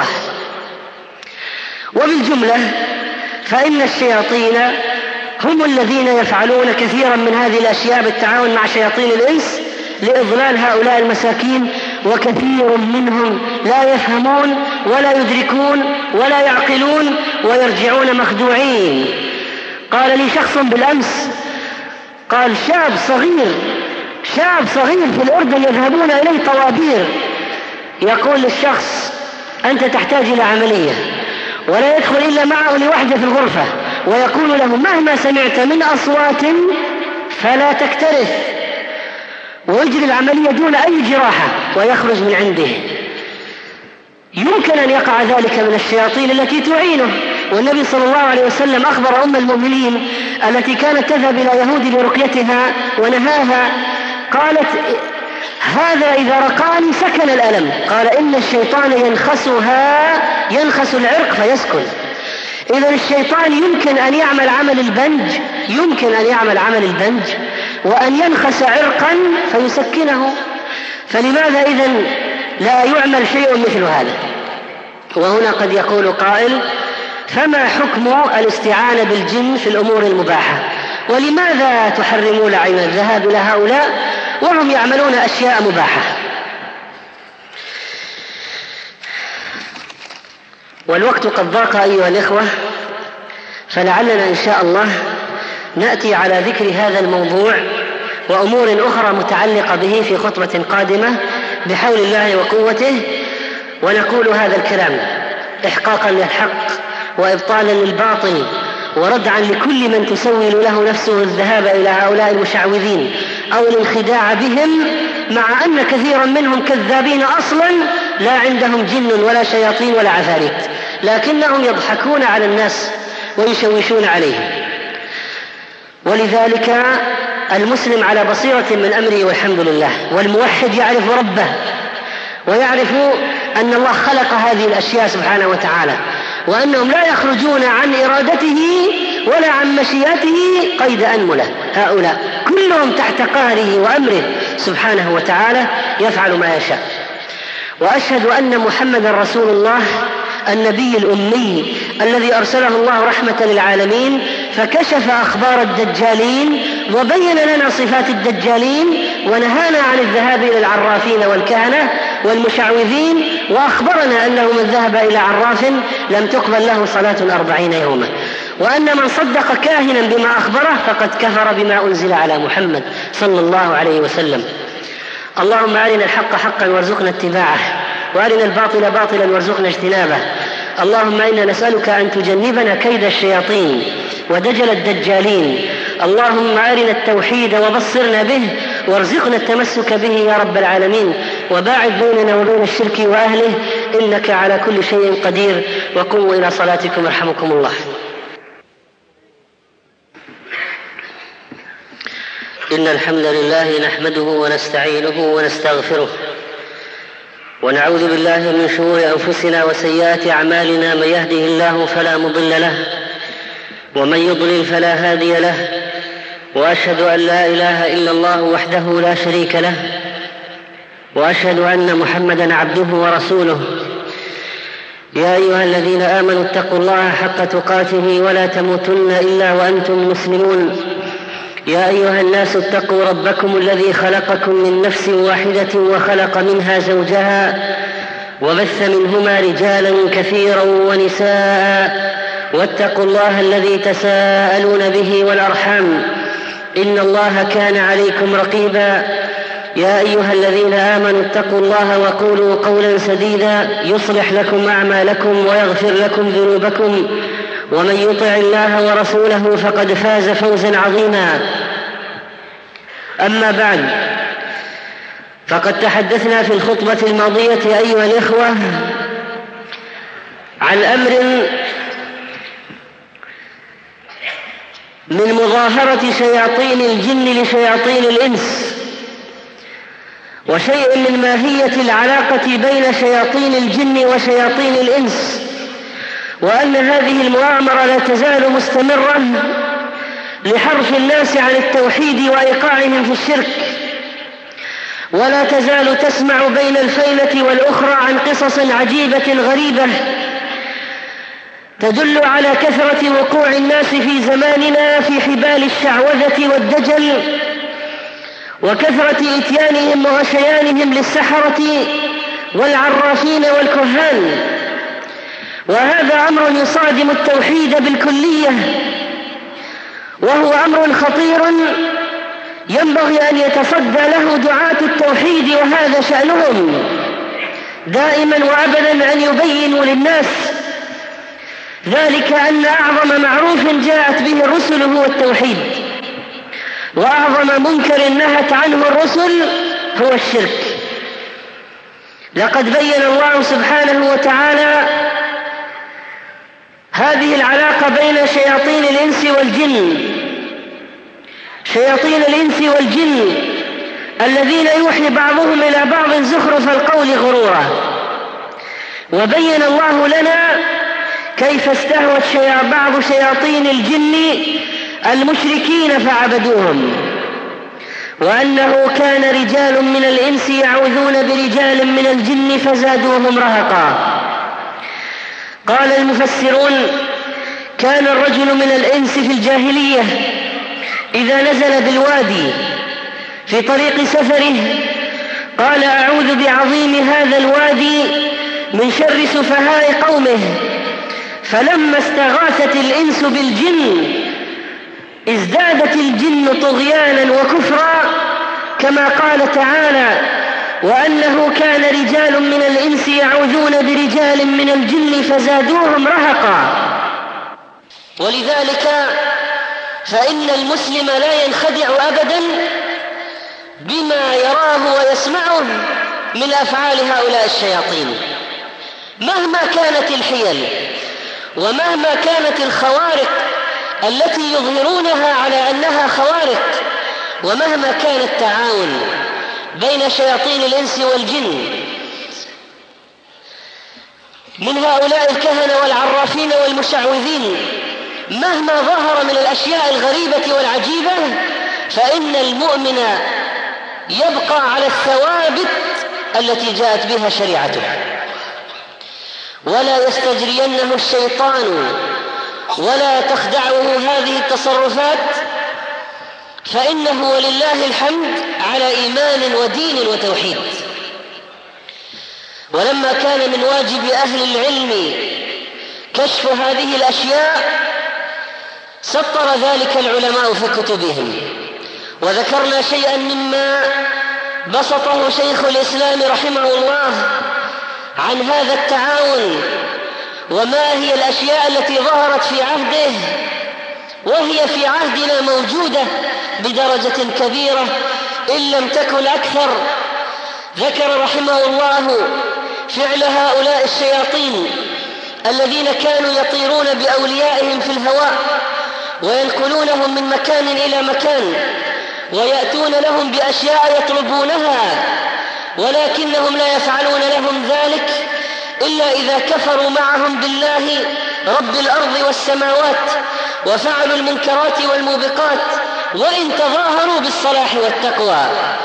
وبالجملة فإن الشياطين هم الذين يفعلون كثيرا من هذه الأشياء بالتعاون مع شياطين الإنس لإضلال هؤلاء المساكين. وكثير منهم لا يفهمون ولا يدركون ولا يعقلون ويرجعون مخدوعين. قال لي شخص بالأمس، قال: شاب صغير شاب صغير في الأردن يذهبون إليه طوابير. يقول للشخص: أنت تحتاج إلى عملية، ولا يدخل إلا معه لوحده في الغرفة، ويقول له: مهما سمعت من أصوات فلا تكترث، ويجري العملية دون أي جراحة ويخرج من عنده. يمكن أن يقع ذلك من الشياطين التي تعينه. والنبي صلى الله عليه وسلم أخبر أم المؤمنين التي كانت تذهب إلى يهود لرقيتها ونهاها، قالت: هذا إذا رقاني سكن الألم. قال: إن الشيطان ينخسها ينخس العرق فيسكن. إذن الشيطان يمكن أن يعمل عمل البنج يمكن أن يعمل عمل البنج وأن ينخس عرقا فيسكنه. فلماذا إذن لا يعمل شيء مثل هذا؟ وهنا قد يقول قائل: فما حكم الاستعانة بالجن في الأمور المباحة؟ ولماذا تحرمون عين الذهاب إلى هؤلاء وهم يعملون أشياء مباحة؟ والوقت قد ضاق أيها الإخوة، فلعلنا إن شاء الله نأتي على ذكر هذا الموضوع وأمور أخرى متعلقة به في خطبة قادمة بحول الله وقوته، ونقول هذا الكلام إحقاقا للحق وإبطالا للباطل وردعا لكل من تسول له نفسه الذهاب إلى هؤلاء المشعوذين أو الانخداع بهم، مع أن كثيرا منهم كذابين أصلا، لا عندهم جن ولا شياطين ولا عفاريت، لكنهم يضحكون على الناس ويشوشون عليهم. ولذلك المسلم على بصيرة من أمره والحمد لله، والموحد يعرف ربه ويعرف أن الله خلق هذه الأشياء سبحانه وتعالى، وأنهم لا يخرجون عن إرادته ولا عن مشيئته قيد أنملة. هؤلاء كلهم تحت قهره وأمره سبحانه وتعالى، يفعل ما يشاء. وأشهد أن محمد رسول الله النبي الأمي الذي أرسله الله رحمة للعالمين، فكشف أخبار الدجالين وبين لنا صفات الدجالين ونهانا عن الذهاب إلى العرافين والكهنة والمشعوذين، وأخبرنا أنه من ذهب إلى عراف لم تقبل له صلاة أربعين يوما، وأن من صدق كاهنا بما أخبره فقد كفر بما أنزل على محمد صلى الله عليه وسلم. اللهم أرنا الحق حقا وارزقنا اتباعه، وأرنا الباطل باطلا وارزقنا اجتنابه. اللهم إنا نسألك أن تجنبنا كيد الشياطين ودجل الدجالين. اللهم أرنا التوحيد وبصرنا به وارزقنا التمسك به يا رب العالمين، وباعد بيننا وبين الشرك وأهله إنك على كل شيء قدير. وقوموا إلى صلاتكم يرحمكم الله. إن الحمد لله نحمده ونستعينه ونستغفره، ونعوذ بالله من شرور أنفسنا وسيئات أعمالنا. من يهده الله فلا مضل له ومن يضلل فلا هادي له، وأشهد أن لا إله إلا الله وحده لا شريك له، وأشهد أن محمدا عبده ورسوله. يا أيها الذين آمنوا اتقوا الله حق تقاته ولا تموتن إلا وأنتم مسلمون. يا أيها الناس اتقوا ربكم الذي خلقكم من نفس واحدة وخلق منها زوجها وبث منهما رجالا كثيرا ونساء، واتقوا الله الذي تساءلون به والأرحام إن الله كان عليكم رقيبا. يا أيها الذين آمنوا اتقوا الله وقولوا قولا سديدا يصلح لكم أعمالكم ويغفر لكم ذنوبكم، ومن يطع الله ورسوله فقد فاز فوزا عظيما. أما بعد، فقد تحدثنا في الخطبة الماضية أيها الإخوة عن أمر من مظاهرة شياطين الجن لشياطين الإنس، وشيء من ماهية العلاقة بين شياطين الجن وشياطين الإنس، وأن هذه المؤامرة لا تزال مستمرة لحرف الناس عن التوحيد وإيقاعهم في الشرك، ولا تزال تسمع بين الفينة والأخرى عن قصص عجيبة غريبة تدل على كثرة وقوع الناس في زماننا في حبال الشعوذة والدجل، وكثرة إتيانهم وغشيانهم للسحرة والعرافين والكهان. وهذا أمر يصادم التوحيد بالكلية، وهو أمر خطير ينبغي أن يتصدى له دعاة التوحيد، وهذا شأنهم دائما وأبدا أن يبينوا للناس ذلك أن أعظم معروف جاءت به الرسل هو التوحيد، وأعظم منكر نهت عنه الرسل هو الشرك. لقد بين الله سبحانه وتعالى هذه العلاقة بين شياطين الإنس والجن، شياطين الإنس والجن الذين يوحي بعضهم إلى بعض زخرف القول غرورا. وبين الله لنا كيف استهوت شيا بعض شياطين الجن المشركين فعبدوهم، وأنه كان رجال من الإنس يعوذون برجال من الجن فزادوهم رهقا. قال المفسرون: كان الرجل من الإنس في الجاهلية إذا نزل بالوادي في طريق سفره قال: أعوذ بعظيم هذا الوادي من شر سفهاء قومه. فلما استغاثت الإنس بالجن ازدادت الجن طغيانا وكفرا، كما قال تعالى: وأنه كان رجال من الإنس يعوذون برجال من الجن فزادوهم رهقا. ولذلك فإن المسلم لا ينخدع أبدا بما يراه ويسمعه من أفعال هؤلاء الشياطين، مهما كانت الحيل ومهما كانت الخوارق التي يظهرونها على أنها خوارق، ومهما كان التعاون بين شياطين الإنس والجن من هؤلاء الكهنة والعرافين والمشعوذين، مهما ظهر من الأشياء الغريبة والعجيبة، فإن المؤمن يبقى على الثوابت التي جاءت بها شريعته. ولا يستجرينه الشيطان ولا تخدعه هذه التصرفات، فإنه ولله الحمد على إيمان ودين وتوحيد. ولما كان من واجب أهل العلم كشف هذه الأشياء سطر ذلك العلماء في كتبهم، وذكرنا شيئا مما بسطه شيخ الإسلام رحمه الله عن هذا التعاون، وما هي الأشياء التي ظهرت في عهده وهي في عهدنا موجودة بدرجة كبيرة إن لم تكن أكثر. ذكر رحمه الله فعل هؤلاء الشياطين الذين كانوا يطيرون بأوليائهم في الهواء وينقلونهم من مكان إلى مكان ويأتون لهم بأشياء يطلبونها، ولكنهم لا يفعلون لهم ذلك إلا إذا كفروا معهم بالله رب الأرض والسماوات وفعلوا المنكرات والموبقات وإن تظاهروا بالصلاح والتقوى.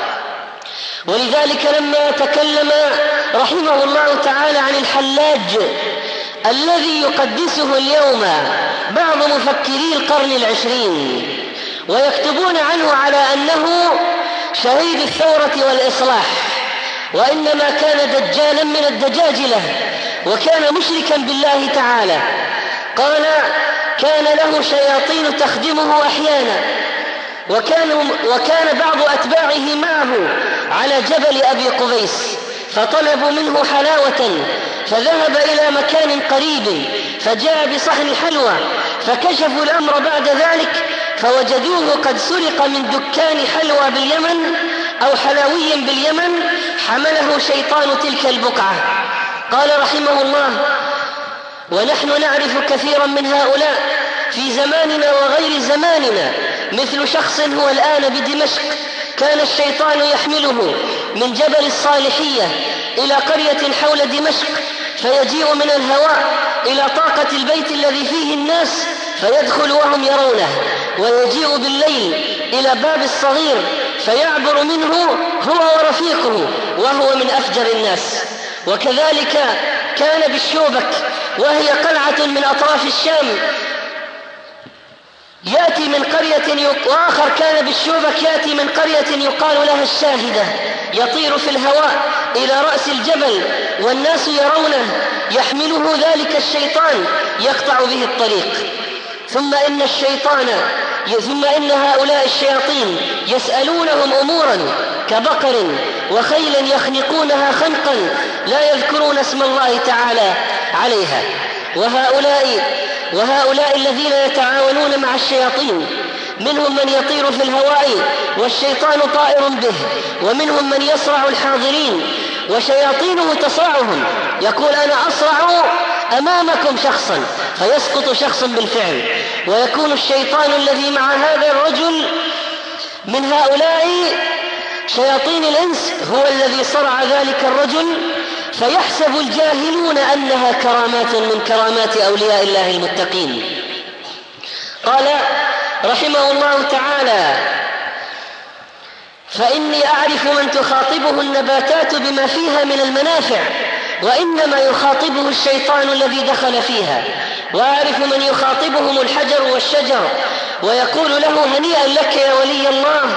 ولذلك لما تكلم رحمه الله تعالى عن الحلاج الذي يقدسه اليوم بعض مفكري القرن العشرين ويكتبون عنه على أنه شهيد الثورة والإصلاح، وإنما كان دجالا من الدجاجلة وكان مشركا بالله تعالى، قال كان له شياطين تخدمه أحيانا، وكان, وكان بعض أتباعه معه على جبل أبي قبيس فطلبوا منه حلاوة فذهب إلى مكان قريب فجاء بصحن حلوى، فكشفوا الأمر بعد ذلك فوجدوه قد سرق من دكان حلوى باليمن أو حلاوي باليمن حمله شيطان تلك البقعة. قال رحمه الله: ونحن نعرف كثيرا من هؤلاء في زماننا وغير زماننا، مثل شخص هو الآن بدمشق كان الشيطان يحمله من جبل الصالحية إلى قرية حول دمشق، فيجيء من الهواء إلى طاقة البيت الذي فيه الناس فيدخل وهم يرونه، ويجيء بالليل إلى باب الصغير فيعبر منه هو ورفيقه وهو من أفجر الناس. وكذلك كان بالشوبك وهي قلعة من أطراف الشام، يأتي من قرية، وآخر كان بالشوبك يأتي من قرية يقال لها الشاهدة، يطير في الهواء إلى رأس الجبل والناس يرونه، يحمله ذلك الشيطان يقطع به الطريق. ثم إن الشيطان ثم إن هؤلاء الشياطين يسألونهم أمورا كبقر وخيلا يخنقونها خنقا لا يذكرون اسم الله تعالى عليها. وهؤلاء وهؤلاء الذين يتعاونون مع الشياطين منهم من يطير في الهواء والشيطان طائر به، ومنهم من يصرع الحاضرين وشياطينه تصرعهم، يقول أنا أصرع أمامكم شخصا فيسقط شخص بالفعل، ويكون الشيطان الذي مع هذا الرجل من هؤلاء شياطين الإنس هو الذي صرع ذلك الرجل، فيحسب الجاهلون أنها كرامات من كرامات أولياء الله المتقين. قال رحمه الله تعالى: فإني أعرف من تخاطبه النباتات بما فيها من المنافع، وإنما يخاطبه الشيطان الذي دخل فيها، وأعرف من يخاطبهم الحجر والشجر ويقول له هنيئا لك يا ولي الله،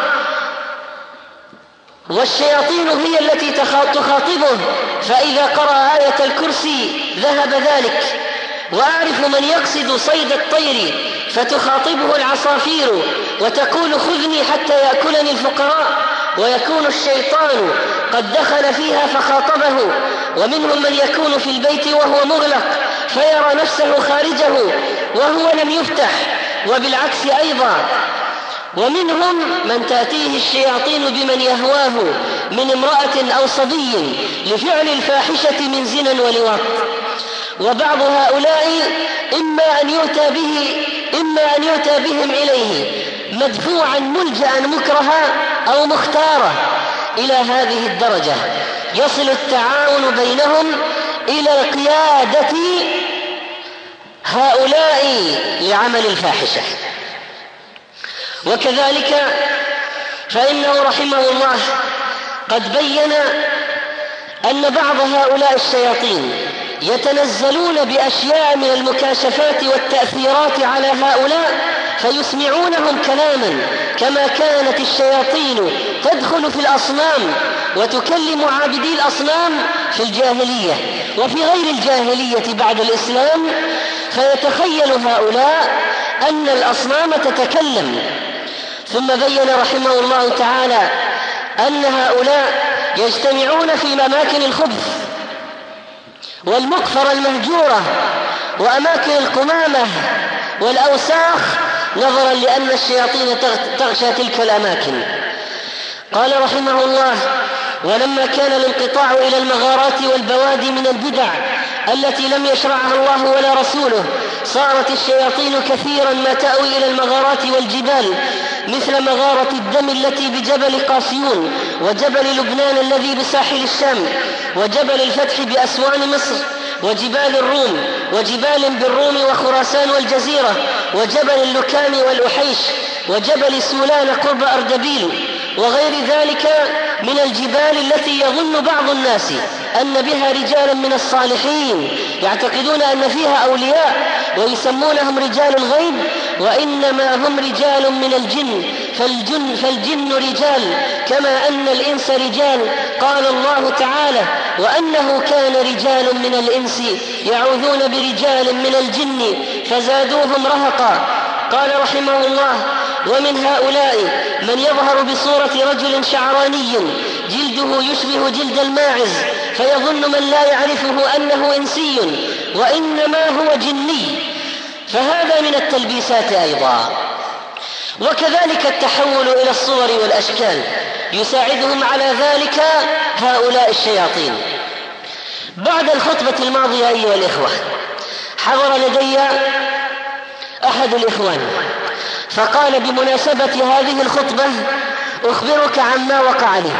والشياطين هي التي تخاطبه، فإذا قرأ آية الكرسي ذهب ذلك. وأعرف من يقصد صيد الطير فتخاطبه العصافير وتقول خذني حتى يأكلني الفقراء، ويكون الشيطان قد دخل فيها فخاطبه. ومنهم من يكون في البيت وهو مغلق فيرى نفسه خارجه وهو لم يفتح، وبالعكس أيضا. ومنهم من تأتيه الشياطين بمن يهواه من امرأة أو صبي لفعل الفاحشة من زنا ولواط. وبعض هؤلاء إما أن يؤتى به إما أن يؤتى بهم إليه مدفوعا ملجأ مكرها أو مختارا. إلى هذه الدرجة يصل التعاون بينهم إلى قيادة هؤلاء لعمل الفاحشة. وكذلك فإنه رحمه الله قد بين أن بعض هؤلاء الشياطين يتنزلون بأشياء من المكاشفات والتأثيرات على هؤلاء فيسمعونهم كلاما، كما كانت الشياطين تدخل في الأصنام وتكلم عابدي الأصنام في الجاهلية وفي غير الجاهلية بعد الإسلام، فيتخيل هؤلاء أن الأصنام تتكلم. ثم بين رحمه الله تعالى أن هؤلاء يجتمعون في أماكن الخبث والمقفرة المهجورة وأماكن القمامة والأوساخ، نظرا لأن الشياطين تغشى تلك الأماكن. قال رحمه الله: ولما كان الانقطاع إلى المغارات والبوادي من البدع التي لم يشرعها الله ولا رسوله، صارت الشياطين كثيرا ما تأوي إلى المغارات والجبال، مثل مغارة الدم التي بجبل قاسيون، وجبل لبنان الذي بساحل الشام، وجبل الفتح بأسوان مصر، وجبال الروم، وجبال بالروم وخراسان والجزيرة، وجبل اللكام والأحيش، وجبل سولان قرب أردبيل، وغير ذلك من الجبال التي يظن بعض الناس أن بها رجالا من الصالحين، يعتقدون أن فيها أولياء ويسمونهم رجال الغيب، وإنما هم رجال من الجن، فالجن, فالجن رجال كما أن الإنس رجال. قال الله تعالى: وأنه كان رجال من الإنس يعوذون برجال من الجن فزادوهم رهقا. قال رحمه الله: ومن هؤلاء من يظهر بصورة رجل شعراني جلده يشبه جلد الماعز، فيظن من لا يعرفه أنه إنسي وإنما هو جني، فهذا من التلبيسات أيضا. وكذلك التحول إلى الصور والأشكال يساعدهم على ذلك هؤلاء الشياطين. بعد الخطبة الماضية أيها الإخوة، حضر لدي أحد الإخوان فقال: بمناسبة هذه الخطبة أخبرك عما وقع لي.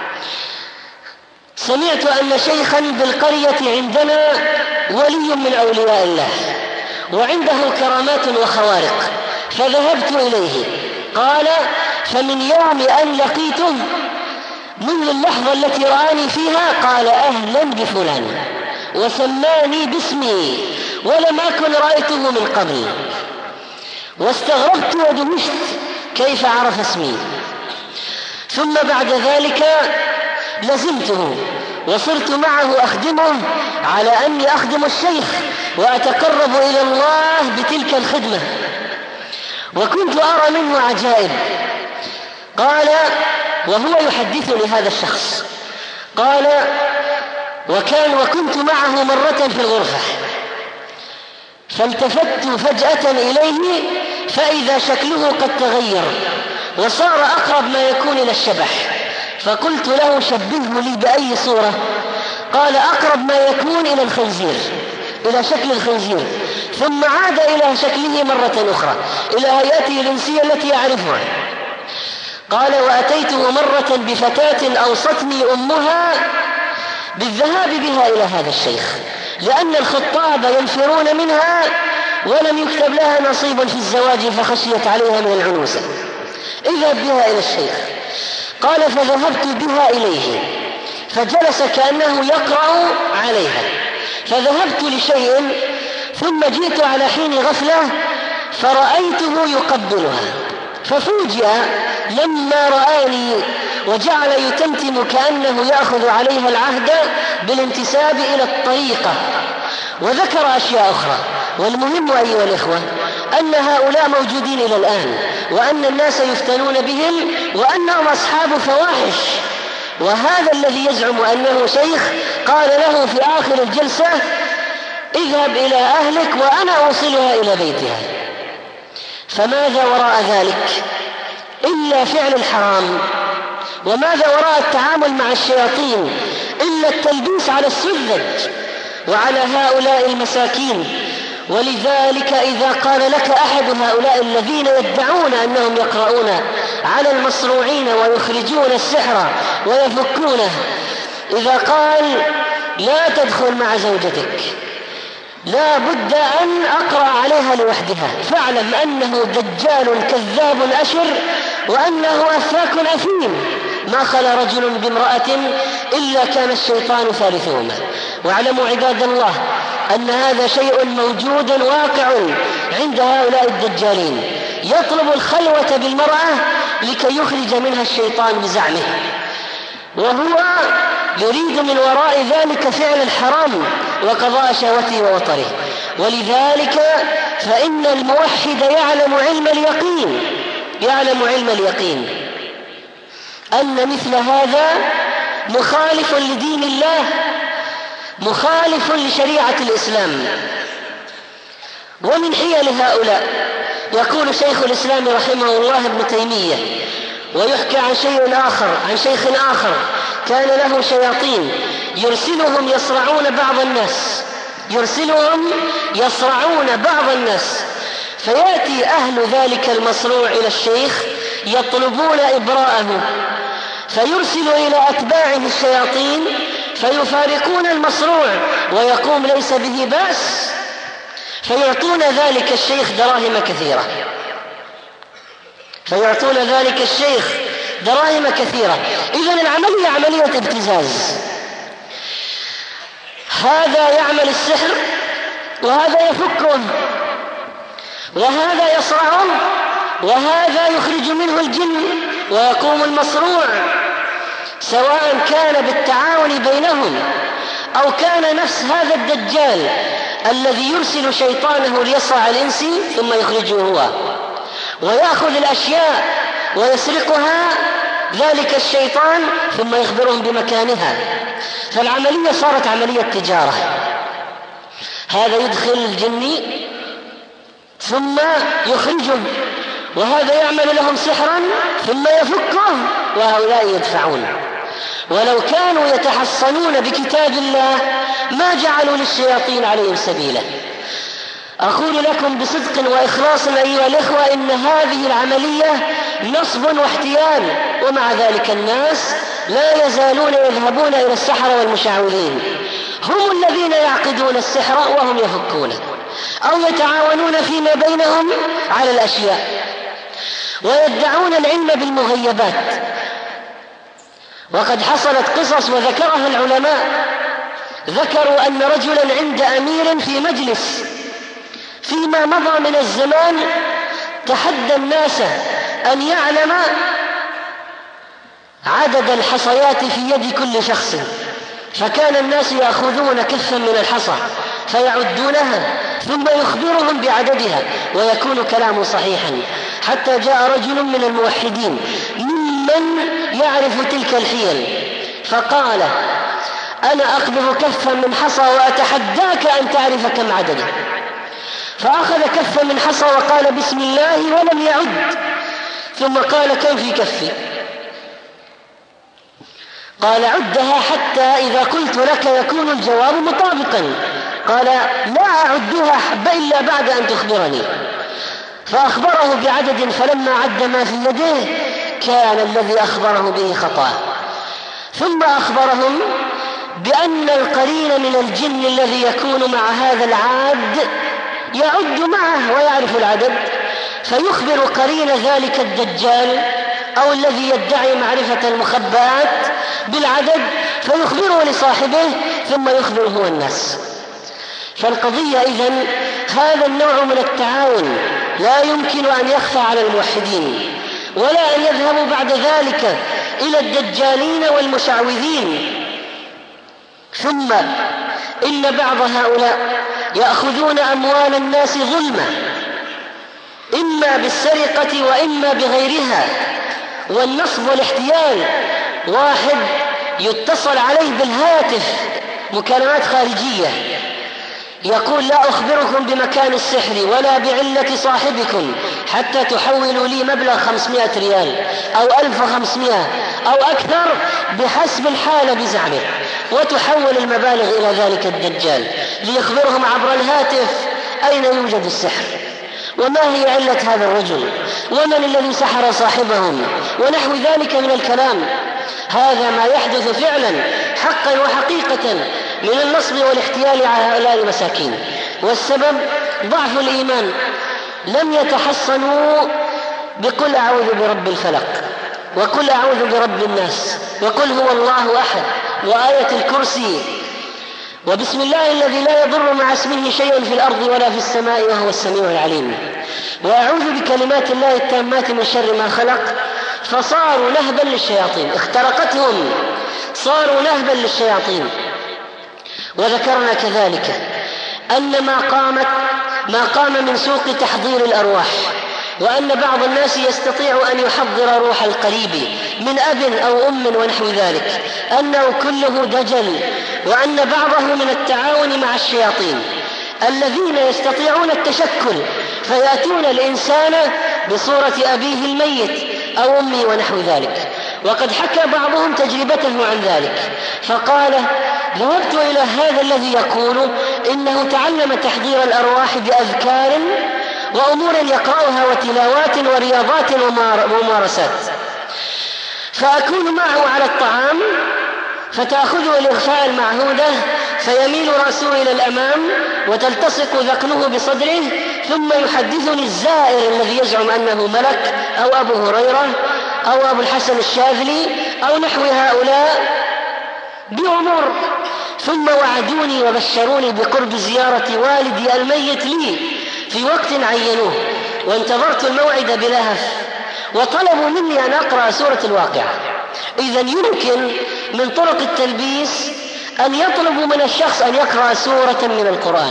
سمعت أن شيخا بالقرية عندنا ولي من أولياء الله وعنده كرامات وخوارق، فذهبت إليه. قال: فمن يوم أن لقيته منذ اللحظة التي رآني فيها قال: أهلا بفلان، وسماني باسمي ولم أكن رأيته من قبل، واستغربت ودهشت كيف عرف اسمي. ثم بعد ذلك لزمته وصرت معه أخدمه على أني أخدم الشيخ وأتقرب إلى الله بتلك الخدمة، وكنت أرى منه عجائب. قال وهو يحدثني هذا الشخص، قال: وكان وكنت معه مرة في الغرفة، فالتفت فجأة إليه فإذا شكله قد تغير وصار أقرب ما يكون إلى الشبح، فقلت له: شبهه لي بأي صورة؟ قال: أقرب ما يكون إلى الخنزير، إلى شكل الخنزير. ثم عاد إلى شكله مرة أخرى، إلى هيئته الإنسية التي يعرفها. قال: وأتيته مرة بفتاة أوصتني أمها بالذهاب بها إلى هذا الشيخ، لأن الخطاب ينفرون منها ولم يكتب لها نصيب في الزواج فخشيت عليها من العنوسة، اذهب بها إلى الشيخ. قال: فذهبت بها إليه فجلس كأنه يقرأ عليها، فذهبت لشيء ثم جئت على حين غفلة فرأيته يقبلها، ففوجئ لما رآني وجعل يتمتم كأنه يأخذ عليها العهد بالانتساب إلى الطريقة، وذكر أشياء أخرى. والمهم أيها الإخوة أن هؤلاء موجودين إلى الآن، وأن الناس يفتنون بهم، وأنهم أصحاب فواحش. وهذا الذي يزعم أنه شيخ قال له في آخر الجلسة: اذهب إلى أهلك وأنا أوصلها إلى بيتها. فماذا وراء ذلك إلا فعل الحرام؟ وماذا وراء التعامل مع الشياطين إلا التلبيس على السذج وعلى هؤلاء المساكين؟ ولذلك إذا قال لك أحد هؤلاء الذين يدعون أنهم يقرؤون على المصروعين ويخرجون السحر ويفكونه، إذا قال: لا تدخل مع زوجتك، لا بد أن أقرأ عليها لوحدها، فاعلم أنه دجال كذاب أشر، وأنه أفاك أثيم، ما خلا رجل بامرأة إلا كان الشيطان ثالثهما. واعلموا عباد الله أن هذا شيء موجود واقع عند هؤلاء الدجالين، يطلب الخلوة بالمرأة لكي يخرج منها الشيطان بزعمه، وهو يريد من وراء ذلك فعل الحرام وقضاء شهوته ووطره. ولذلك فإن الموحد يعلم علم اليقين يعلم علم اليقين أن مثل هذا مخالف لدين الله، مخالف لشريعة الإسلام. ومن حيل هؤلاء يقول شيخ الإسلام رحمه الله ابن تيمية، ويحكى عن شيء آخر عن شيخ آخر كان له شياطين يرسلهم يصرعون بعض الناس يرسلهم يصرعون بعض الناس فيأتي أهل ذلك المصروع إلى الشيخ يطلبون إبراءه، فيرسل إلى أتباعه الشياطين فيفارقون المصروع ويقوم ليس به بأس، فيعطون ذلك الشيخ دراهم كثيرة فيعطون ذلك الشيخ دراهم كثيرة. إذن العملية عملية ابتزاز، هذا يعمل السحر وهذا يفكه وهذا يصرعه وهذا يخرج منه الجن ويقوم المصروع، سواء كان بالتعاون بينهم أو كان نفس هذا الدجال الذي يرسل شيطانه ليصرع الإنس ثم يخرجه هو ويأخذ الأشياء ويسرقها ذلك الشيطان ثم يخبرهم بمكانها. فالعملية صارت عملية تجارة، هذا يدخل الجني ثم يخرجه، وهذا يعمل لهم سحرا ثم يفكه، وهؤلاء يدفعون. ولو كانوا يتحصنون بكتاب الله ما جعلوا للشياطين عليهم سبيلا. أقول لكم بصدق وإخلاص أيها الإخوة إن هذه العملية نصب واحتيال، ومع ذلك الناس لا يزالون يذهبون إلى السحرة والمشعوذين، هم الذين يعقدون السحر وهم يفكونه أو يتعاونون فيما بينهم على الأشياء، ويدعون العلم بالمغيبات. وقد حصلت قصص وذكرها العلماء، ذكروا أن رجلا عند أمير في مجلس فيما مضى من الزمان تحدى الناس أن يعلم عدد الحصيات في يد كل شخص، فكان الناس يأخذون كفا من الحصى فيعدونها ثم يخبرهم بعددها ويكون كلامه صحيحا، حتى جاء رجل من الموحدين ممن يعرف تلك الحيل فقال: أنا أخبر كفا من حصى وأتحداك أن تعرف كم عدده. فأخذ كفا من حصى وقال بسم الله ولم يعد، ثم قال: كم في كفي؟ قال: عدها حتى إذا قلت لك يكون الجواب مطابقا. قال: لا أعدها حب إلا بعد أن تخبرني. فأخبره بعدد، فلما عد ما في يده كان الذي أخبره به خطأ. ثم أخبرهم بأن القرين من الجن الذي يكون مع هذا العاد يعد معه ويعرف العدد، فيخبر قرين ذلك الدجال أو الذي يدعي معرفة المخبئات بالعدد فيخبره لصاحبه ثم يخبر هو الناس. فالقضية إذن هذا النوع من التعاون لا يمكن أن يخفى على الموحدين، ولا أن يذهبوا بعد ذلك إلى الدجالين والمشعوذين. ثم إن بعض هؤلاء يأخذون أموال الناس ظلما، إما بالسرقة وإما بغيرها، والنصب والاحتيال. واحد يتصل عليه بالهاتف مكالمات خارجية يقول: لا أخبركم بمكان السحر ولا بعلة صاحبكم حتى تحولوا لي مبلغ خمسمائة ريال أو ألف وخمسمائة أو أكثر بحسب الحالة بزعمه، وتحول المبالغ إلى ذلك الدجال ليخبرهم عبر الهاتف أين يوجد السحر، وما هي علة هذا الرجل، ومن الذي سحر صاحبهم، ونحو ذلك من الكلام. هذا ما يحدث فعلا حقا وحقيقة من النصب والاحتيال على هؤلاء المساكين، والسبب ضعف الإيمان. لم يتحصنوا بقل أعوذ برب الفلق وقل أعوذ برب الناس، وقل هو الله أحد، وآية الكرسي، وبسم الله الذي لا يضر مع اسمه شيء في الأرض ولا في السماء وهو السميع العليم، وأعوذ بكلمات الله التامات من شر ما خلق. فصاروا نهبا للشياطين، اخترقتهم، صاروا نهبا للشياطين. وذكرنا كذلك أن ما قامت ما قام من سوق تحضير الأرواح، وأن بعض الناس يستطيع أن يحضر روح القريب من أب أو أم ونحو ذلك، أنه كله دجل، وأن بعضه من التعاون مع الشياطين الذين يستطيعون التشكل فيأتون الإنسان بصورة أبيه الميت أو أمه ونحو ذلك. وقد حكى بعضهم تجربته عن ذلك، فقال: ذهبت إلى هذا الذي يقول إنه تعلم تحضير الأرواح بأذكار وأمور يقرأها وتلاوات ورياضات وممارسات، فأكون معه على الطعام فتأخذه الإغفاء المعهودة فيميل رأسه إلى الأمام وتلتصق ذقنه بصدره، ثم يحدثني الزائر الذي يزعم أنه ملك أو أبو هريرة أو أبو الحسن الشاذلي أو نحو هؤلاء بأمور، ثم وعدوني وبشروني بقرب زيارة والدي الميت لي في وقت عينوه، وانتظرت الموعد بلهف، وطلبوا مني أن أقرأ سورة الواقعة. إذن يمكن من طرق التلبيس أن يطلبوا من الشخص أن يقرأ سورة من القرآن،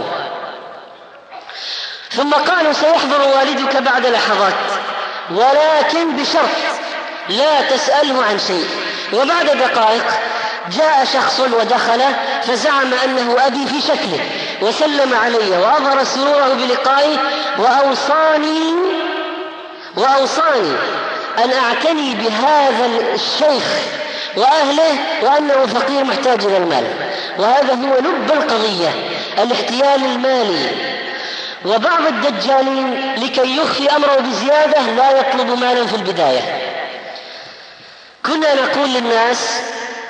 ثم قالوا: سيحضر والدك بعد لحظات، ولكن بشرط لا تسأله عن شيء. وبعد دقائق جاء شخص ودخل فزعم أنه أبي في شكله، وسلم علي وأظهر سروره بلقائي، وأوصاني وأوصاني أن أعتني بهذا الشيخ وأهله، وأنه فقير محتاج إلى المال. وهذا هو لب القضية، الاحتيال المالي. وبعض الدجالين لكي يخفي أمره بزيادة لا يطلب مالا في البداية. كنا نقول للناس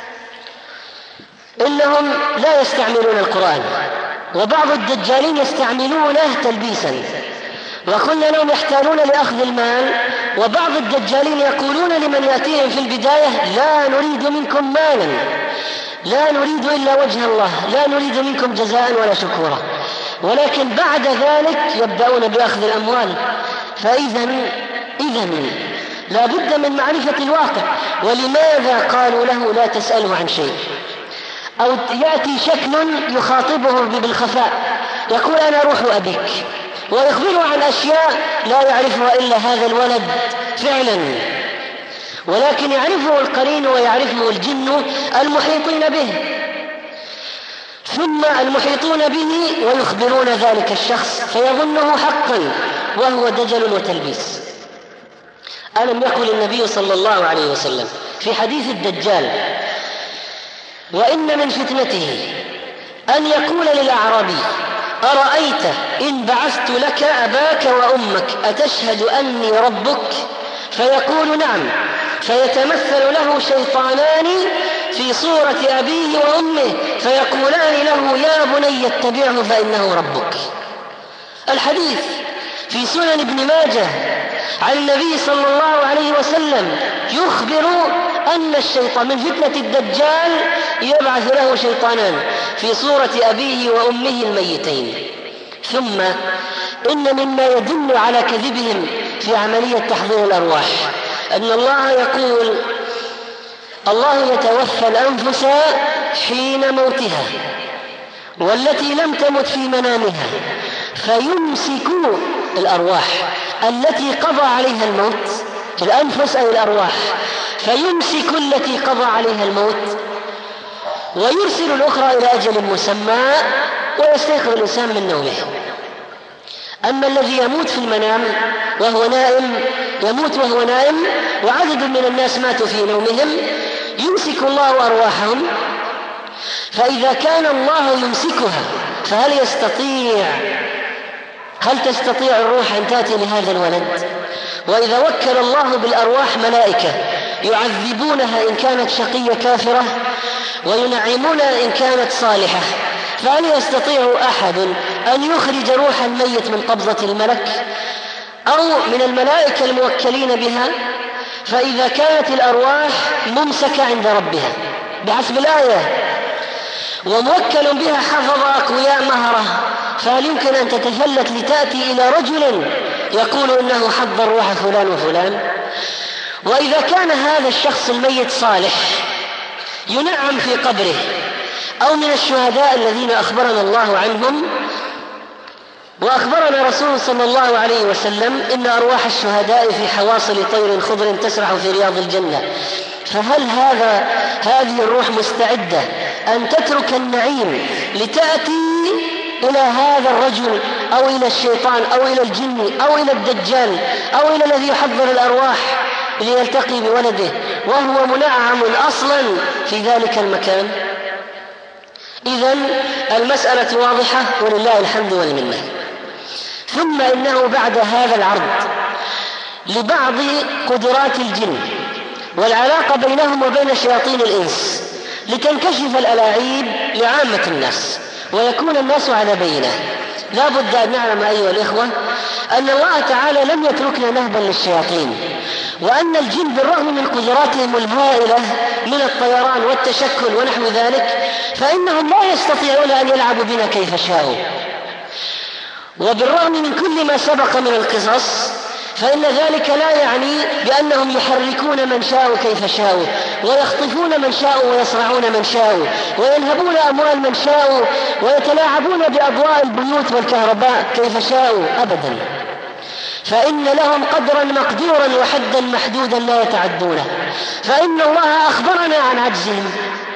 إنهم لا يستعملون القرآن، وبعض الدجالين يستعملونه تلبيسا، وكنا لهم يحتالون لأخذ المال. وبعض الدجالين يقولون لمن يأتيهم في البداية: لا نريد منكم مالا، لا نريد إلا وجه الله، لا نريد منكم جزاء ولا شكورا، ولكن بعد ذلك يبدأون بأخذ الأموال. فإذن إذن لا بد من معرفة الواقع. ولماذا قالوا له لا تسأله عن شيء؟ أو يأتي شكل يخاطبه بالخفاء، يقول: أنا روح أبيك، ويخبره عن أشياء لا يعرفها إلا هذا الولد فعلا، ولكن يعرفه القرين ويعرفه الجن المحيطين به، ثم المحيطون به ويخبرون ذلك الشخص فيظنه حقا، وهو دجل وتلبيس. ألم يقل النبي صلى الله عليه وسلم في حديث الدجال: وإن من فتنته أن يقول للأعرابي: أرأيت إن بعثت لك أباك وأمك أتشهد أني ربك؟ فيقول: نعم. فيتمثل له شيطانان في صورة أبيه وأمه فيقولان له: يا بني اتبعه فإنه ربك. الحديث في سنن ابن ماجه عن النبي صلى الله عليه وسلم يخبر أن الشيطان من فتنة الدجال يبعث له شيطانان في صورة أبيه وأمه الميتين. ثم إن مما يدل على كذبهم في عملية تحضير الأرواح أن الله يقول: الله يتوفى الأنفس حين موتها والتي لم تمت في منامها فيمسك الأرواح التي قضى عليها الموت، الأنفس أي الأرواح، فيمسك التي قضى عليها الموت ويرسل الأخرى إلى أجل مسمى ويستيقظ الإنسان من نومه. أما الذي يموت في المنام وهو نائم يموت وهو نائم، وعدد من الناس ماتوا في نومهم، يمسك الله أرواحهم. فإذا كان الله يمسكها فهل يستطيع هل تستطيع الروح أن تأتي لهذا الولد؟ وإذا وكل الله بالأرواح ملائكة يعذبونها إن كانت شقية كافرة وينعمونها إن كانت صالحة، فهل يستطيع أحد أن يخرج روح الميت من قبضة الملك أو من الملائكة الموكلين بها؟ فإذا كانت الأرواح ممسكة عند ربها بحسب الآية وموكل بها حفظ أقوياء مهرة، فهل يمكن أن تتفلت لتأتي إلى رجل يقول إنه حض روح فلان وفلان؟ وإذا كان هذا الشخص الميت صالح ينعم في قبره أو من الشهداء الذين أخبرنا الله عنهم، وأخبرنا رسول صلى الله عليه وسلم إن أرواح الشهداء في حواصل طير خضر تسرح في رياض الجنة، فهل هذا هذه الروح مستعدة أن تترك النعيم لتأتي إلى هذا الرجل أو إلى الشيطان أو إلى الجن أو إلى الدجال أو إلى الذي يحضر الأرواح ليلتقي بولده وهو منعم أصلا في ذلك المكان؟ إذن المسألة واضحة ولله الحمد والمنة. ثم إنه بعد هذا العرض لبعض قدرات الجن والعلاقة بينهم وبين شياطين الإنس لتنكشف الألاعيب لعامة الناس ويكون الناس على بينة، لا بد أن نعلم أيها الإخوة أن الله تعالى لم يتركنا نهبا للشياطين، وأن الجن بالرغم من قدراتهم الهائلة من الطيران والتشكل ونحو ذلك فإنهم لا يستطيعون أن يلعبوا بنا كيف شاءوا، وبالرغم من كل ما سبق من القصص فإن ذلك لا يعني بأنهم يحركون من شاءوا كيف شاءوا ويخطفون من شاءوا ويصرعون من شاءوا وينهبون أموال من شاءوا ويتلاعبون بأضواء البيوت والكهرباء كيف شاءوا أبدا، فإن لهم قدرا مقدورا وحدا محدودا لا يتعدونه. فإن الله أخبرنا عن عجزهم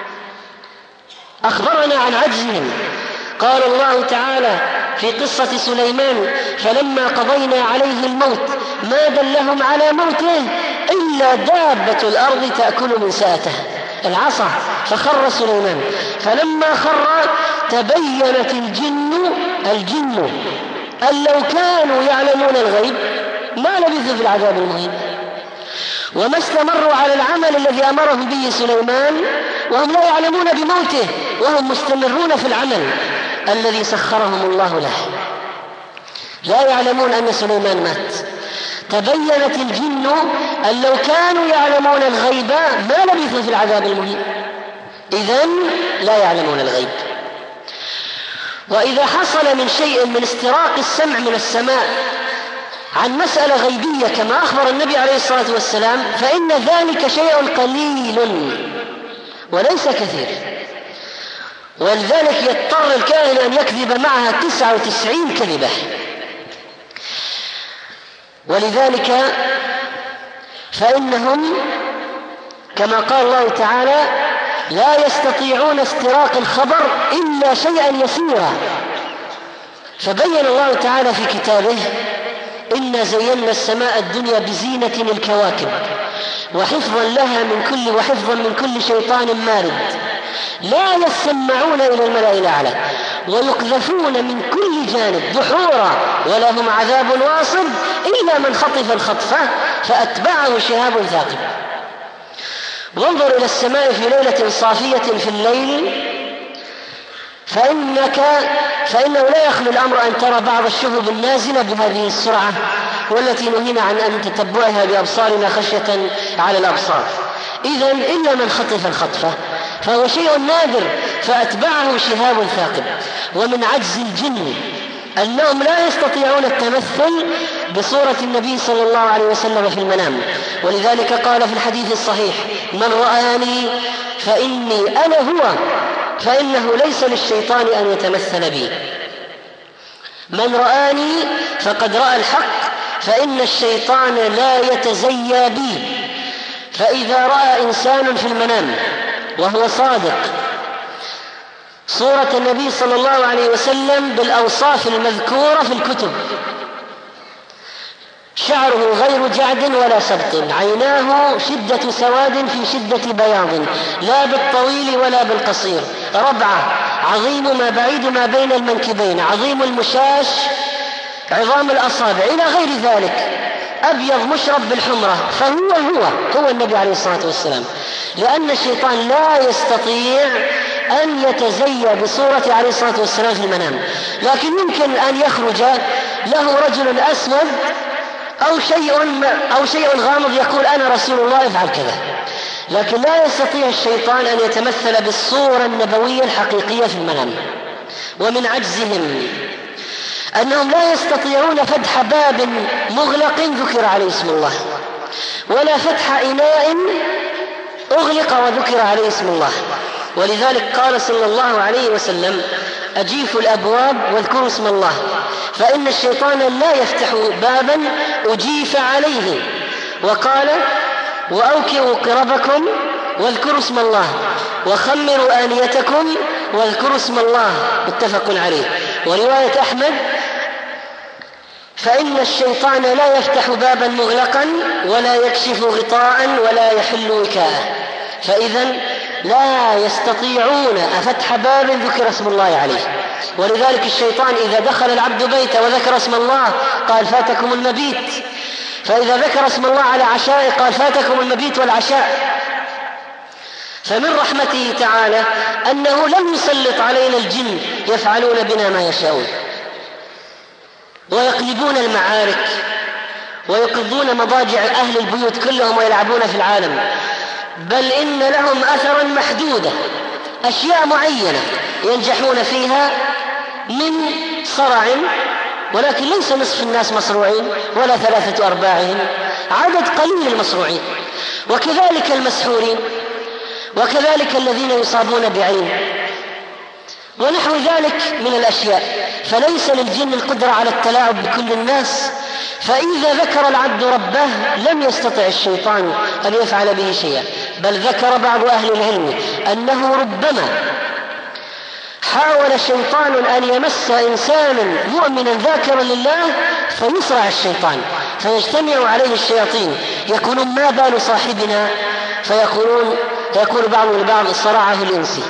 أخبرنا عن عجزهم قال الله تعالى في قصة سليمان: فلما قضينا عليه الموت ما دلهم على موته إلا دابة الأرض تأكل من ساته، العصا، فخر سليمان، فلما خر تبينت الجن الجن أن لو كانوا يعلمون الغيب ما لبثوا في العذاب المهين، وما استمروا على العمل الذي أمرهم به سليمان وهم لا يعلمون بموته وهم مستمرون في العمل الذي سخرهم الله له، لا يعلمون أن سليمان مات. تبينت الجن أن لو كانوا يعلمون الغيب ما لبثوا في العذاب المهين، إذن لا يعلمون الغيب. وإذا حصل من شيء من استراق السمع من السماء عن مسألة غيبية كما أخبر النبي عليه الصلاة والسلام فإن ذلك شيء قليل وليس كثير، ولذلك يضطر الكاهن أن يكذب معها تسعة وتسعين كذبة. ولذلك فإنهم كما قال الله تعالى: لا يستطيعون استراق الخبر إلا شيئا يسيرا. فبين الله تعالى في كتابه: إنا زينا السماء الدنيا بزينة الكواكب وحفظا لها من كل وحفظا من كل شيطان مارد لا يسمعون إلى الملأ الأعلى ويقذفون من كل جانب دحورا ولهم عذاب واصب إلا من خطف الخطفة فأتبعه شهاب ثاقب. وانظر إلى السماء في ليلة صافية في الليل فإنك فإنه لا يخلو الأمر أن ترى بعض الشهب النازلة بهذه السرعة والتي نهينا عن أن تتبعها بأبصارنا خشية على الأبصار. إذن إلا من خطف الخطفة فهو شيء نادر فأتبعه شهاب ثاقب. ومن عجز الجن أنهم لا يستطيعون التمثل بصورة النبي صلى الله عليه وسلم في المنام، ولذلك قال في الحديث الصحيح: من رآني فإني أنا هو فإنه ليس للشيطان أن يتمثل بي. من رآني فقد رأى الحق فإن الشيطان لا يتزيى بي. فإذا رأى إنسان في المنام وهو صادق صورة النبي صلى الله عليه وسلم بالأوصاف المذكورة في الكتب: شعره غير جعد ولا سبط، عيناه شدة سواد في شدة بياض لا بالطويل ولا بالقصير، ربعة، عظيم ما بعيد ما بين المنكبين، عظيم المشاش، عظام الأصابع، إلى غير ذلك، أبيض مشرب بالحمرة، فهو هو هو النبي عليه الصلاة والسلام، لأن الشيطان لا يستطيع أن يتزيى بصورة عليه الصلاة والسلام في المنام. لكن يمكن أن يخرج له رجل أسود أو شيء, أو شيء غامض يقول أنا رسول الله افعل كذا. لكن لا يستطيع الشيطان أن يتمثل بالصورة النبوية الحقيقية في المنام. ومن عجزهم أنهم لا يستطيعون فتح باب مغلق ذكر عليه اسم الله، ولا فتح إناء أغلق وذكر عليه اسم الله. ولذلك قال صلى الله عليه وسلم أجيفوا الأبواب واذكروا اسم الله، فإن الشيطان لا يفتح بابا أجيف عليه. وقال وأوكئوا قربكم واذكروا اسم الله، وخمروا آنيتكم واذكروا اسم الله، متفق عليه. ورواية أحمد فإن الشيطان لا يفتح بابا مغلقا ولا يكشف غطاء ولا يحل وكاءه. فإذا لا يستطيعون فتح باب ذكر اسم الله عليه. ولذلك الشيطان إذا دخل العبد بيته وذكر اسم الله قال فاتكم المبيت، فإذا ذكر اسم الله على عشائه قال فاتكم المبيت والعشاء. فمن رحمته تعالى أنه لم يسلط علينا الجن يفعلون بنا ما يشاءون ويقلبون المعارك ويقضون مضاجع أهل البيوت كلهم ويلعبون في العالم، بل إن لهم أثرا محدودة، أشياء معينة ينجحون فيها من صرع، ولكن ليس نصف الناس مصروعين ولا ثلاثة أرباعهم، عدد قليل المصروعين. وكذلك المسحورين، وكذلك الذين يصابون بعين ونحو ذلك من الأشياء. فليس للجن القدرة على التلاعب بكل الناس. فإذا ذكر العبد ربه لم يستطع الشيطان أن يفعل به شيئا. بل ذكر بعض أهل العلم أنه ربما حاول شيطان أن يمس إنسانا مؤمنا ذاكرا لله فيسرع الشيطان فيجتمع عليه الشياطين يقولون ما بال صاحبنا، فيقولون يقول بعضهم لبعض صرعه الإنسي.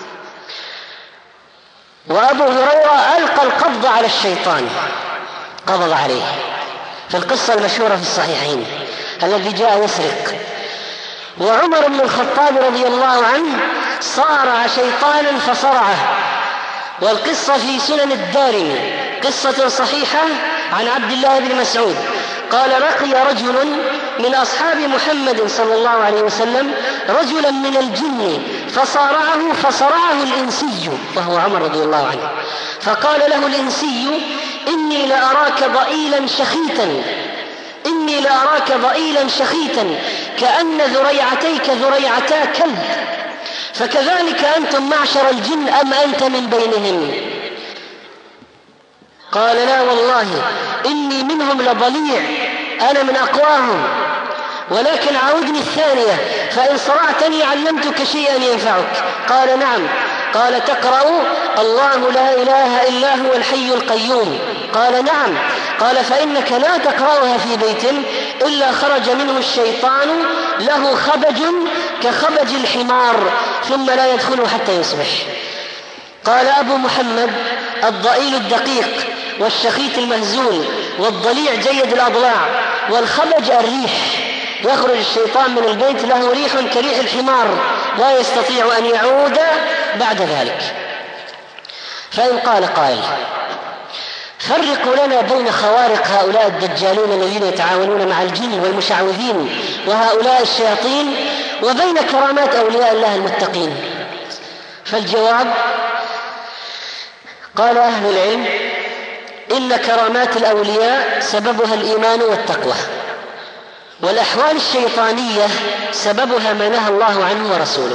وأبو هريرة ألقى القبض على الشيطان قبض عليه في القصة المشهورة في الصحيحين الذي جاء يسرق. وعمر بن الخطاب رضي الله عنه صارع شيطانا فصرعه، والقصة في سنن الدارمي قصة صحيحة عن عبد الله بن مسعود قال رقي رجل من أصحاب محمد صلى الله عليه وسلم رجلا من الجن فصارعه فصرعه الإنسي وهو عمر رضي الله عنه، فقال له الإنسي إني لأراك ضئيلا شخيتا إني لأراك ضئيلا شخيتا كأن ذريعتيك ذريعتا كلب، فكذلك أنتم معشر الجن أم أنت من بينهم؟ قال لا والله إني منهم لضليع أنا من أقواهم، ولكن عاودني الثانية فإن صرعتني علمتك شيئا ينفعك. قال نعم. قال تقرأ الله لا إله إلا هو الحي القيوم؟ قال نعم. قال فإنك لا تقرأها في بيت إلا خرج منه الشيطان له خبج كخبج الحمار ثم لا يدخله حتى يصبح. قال أبو محمد الضئيل الدقيق والشخيت المهزول والضليع جيد الأضلاع والخبج الريح، يخرج الشيطان من البيت له ريح كريح الحمار لا يستطيع أن يعود بعد ذلك. فإن قال قائل فرقوا لنا بين خوارق هؤلاء الدجالين الذين يتعاونون مع الجن والمشعوذين وهؤلاء الشياطين وبين كرامات أولياء الله المتقين، فالجواب قال أهل العلم إن كرامات الأولياء سببها الإيمان والتقوى، والأحوال الشيطانية سببها ما نهى الله عنه ورسوله.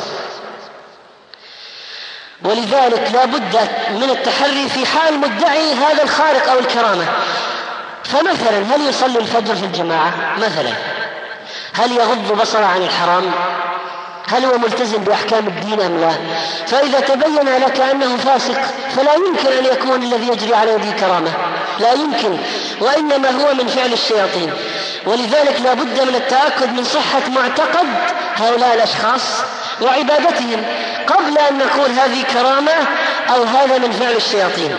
ولذلك لا بد من التحري في حال مدعي هذا الخارق أو الكرامة. فمثلا هل يصلي الفجر في الجماعة مثلا؟ هل يغض بصره عن الحرام؟ هل هو ملتزم بأحكام الدين أم لا؟ فإذا تبين لك أنه فاسق فلا يمكن أن يكون الذي يجري على يده كرامة، لا يمكن، وإنما هو من فعل الشياطين. ولذلك لا بد من التأكد من صحة معتقد هؤلاء الأشخاص وعبادتهم قبل أن نقول هذه كرامة أو هذا من فعل الشياطين.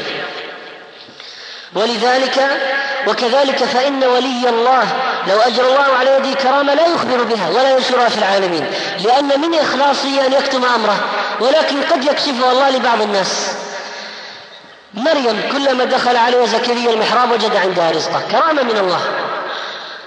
ولذلك وكذلك فإن ولي الله لو أجر الله على يده كرامة لا يخبر بها ولا ينشرها في العالمين، لأن من إخلاصه أن يكتم أمره، ولكن قد يكشفه الله لبعض الناس. مريم كلما دخل عليها زكريا المحراب وجد عندها رزقه، كرامة من الله.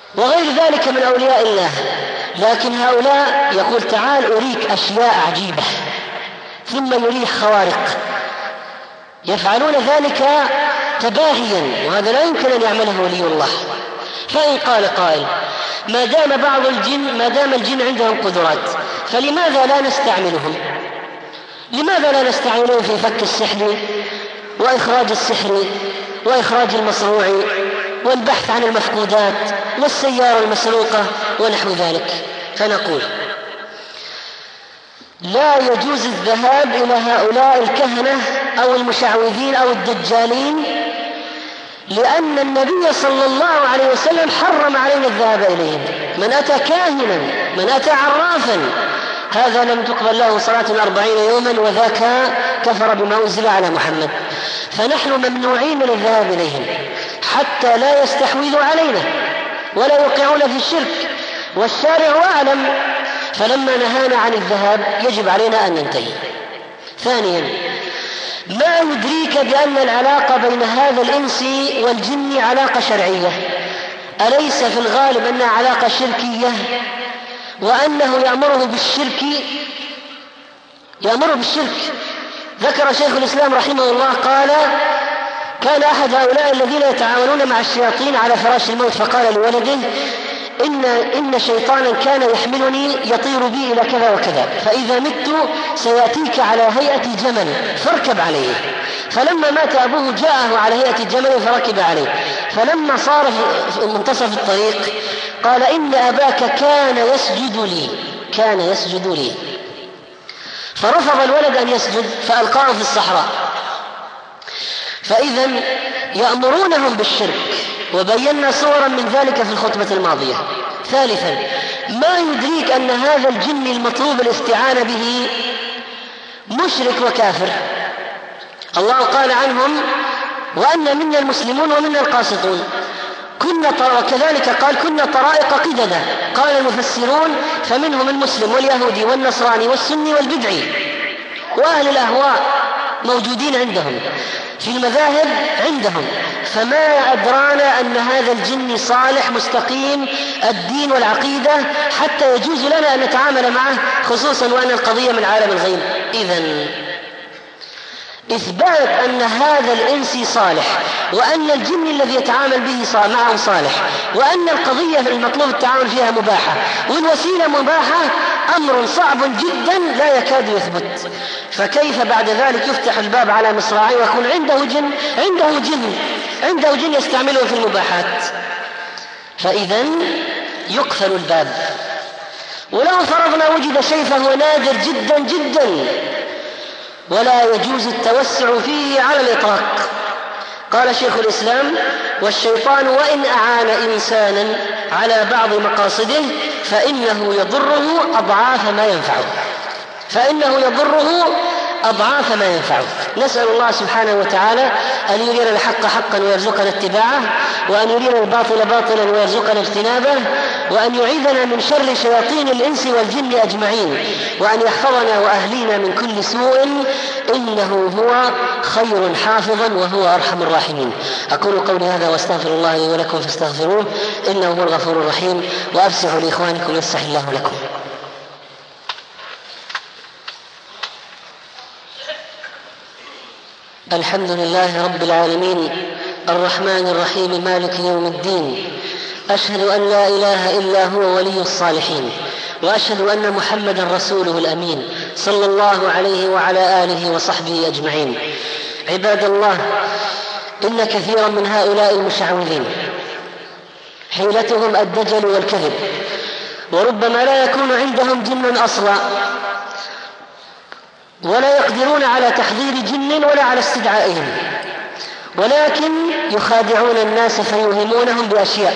وغير ذلك من أولياء الله. لكن هؤلاء يقول تعال أريك أشياء عجيبة، ثم يريه خوارق، يفعلون ذلك تباهيا، وهذا لا يمكن أن يعمله ولي الله. فإن قال قائل ما دام بعض الجن ما دام الجن عندهم قدرات فلماذا لا نستعملهم؟ لماذا لا نستعملهم في فك السحر وإخراج السحر وإخراج المصروع والبحث عن المفقودات والسيارة المسروقة ونحو ذلك؟ فنقول لا يجوز الذهاب إلى هؤلاء الكهنة أو المشعوذين أو الدجالين، لأن النبي صلى الله عليه وسلم حرم علينا الذهاب إليهم. من أتى كاهنا من أتى عرافا هذا لم تقبل له صلاة أربعين يوما، وذاك كفر بما أنزل على محمد. فنحن ممنوعين من الذهاب إليهم حتى لا يستحوذوا علينا ولا يوقعون في الشرك، والشارع أعلم، فلما نهانا عن الذهاب يجب علينا أن ننتهي. ثانيا، ما يدريك بأن العلاقة بين هذا الإنس والجن علاقة شرعية؟ أليس في الغالب أنها علاقة شركية، وأنه يأمره بالشرك يأمره بالشرك ذكر شيخ الإسلام رحمه الله قال كان أحد هؤلاء الذين يتعاونون مع الشياطين على فراش الموت، فقال لولده إن, إن شيطانا كان يحملني يطير بي إلى كذا وكذا، فإذا مت سيأتيك على هيئة جمل فاركب عليه. فلما مات أبوه جاءه على هيئة جمل فركب عليه، فلما صار في منتصف الطريق قال إن أباك كان يسجد لي كان يسجد لي فرفض الولد أن يسجد فألقاه في الصحراء. فإذا يأمرونهم بالشرك، وبينا صورا من ذلك في الخطبة الماضية. ثالثا، ما يدريك أن هذا الجن المطلوب الاستعانة به مشرك وكافر؟ الله قال عنهم وأن منا المسلمون ومنا القاسطون، كنا وكذلك قال كنا طرائق قددا. قال المفسرون فمنهم المسلم واليهودي والنصراني والسني والبدعي، وأهل الأهواء موجودين عندهم في المذاهب عندهم. فما أدرانا أن هذا الجن صالح مستقيم الدين والعقيدة حتى يجوز لنا أن نتعامل معه، خصوصا وأن القضية من عالم الغيب. إذن إثبات أن هذا الإنس صالح، وأن الجن الذي يتعامل به معه صالح، وأن القضية المطلوب التعامل فيها مباحة والوسيلة مباحة، أمر صعب جدا لا يكاد يثبت. فكيف بعد ذلك يفتح الباب على مصراعيه ويكون عنده جن عنده جن عنده جن يستعمله في المباحات؟ فإذا يقفل الباب. ولو فرضنا وجد شيء فهو نادر جدا جدا ولا يجوز التوسع فيه على الإطلاق. قال شيخ الإسلام والشيطان وإن أعان إنسانا على بعض مقاصده فإنه يضره أضعاف ما ينفعه فإنه يضره أضعاف ما ينفعه. نسأل الله سبحانه وتعالى أن يرينا الحق حقا ويرزقنا اتباعه، وأن يرينا الباطل باطلا ويرزقنا اجتنابه، وأن يعيذنا من شر شياطين الإنس والجن أجمعين، وأن يحفظنا وأهلينا من كل سوء، إنه هو خير حافظا وهو أرحم الراحمين. أقول قولي هذا واستغفر الله لي ولكم فاستغفروه إنه هو الغفور الرحيم، وأفسحوا لإخوانكم يفسح الله لكم. الحمد لله رب العالمين الرحمن الرحيم مالك يوم الدين، أشهد أن لا إله إلا هو ولي الصالحين، وأشهد أن محمدا رسوله الأمين صلى الله عليه وعلى آله وصحبه أجمعين. عباد الله، إن كثيرا من هؤلاء المشعوذين حيلتهم الدجل والكذب، وربما لا يكون عندهم جن أصلا، ولا يقدرون على تحضير جن ولا على استدعائهم، ولكن يخادعون الناس فيوهمونهم بأشياء.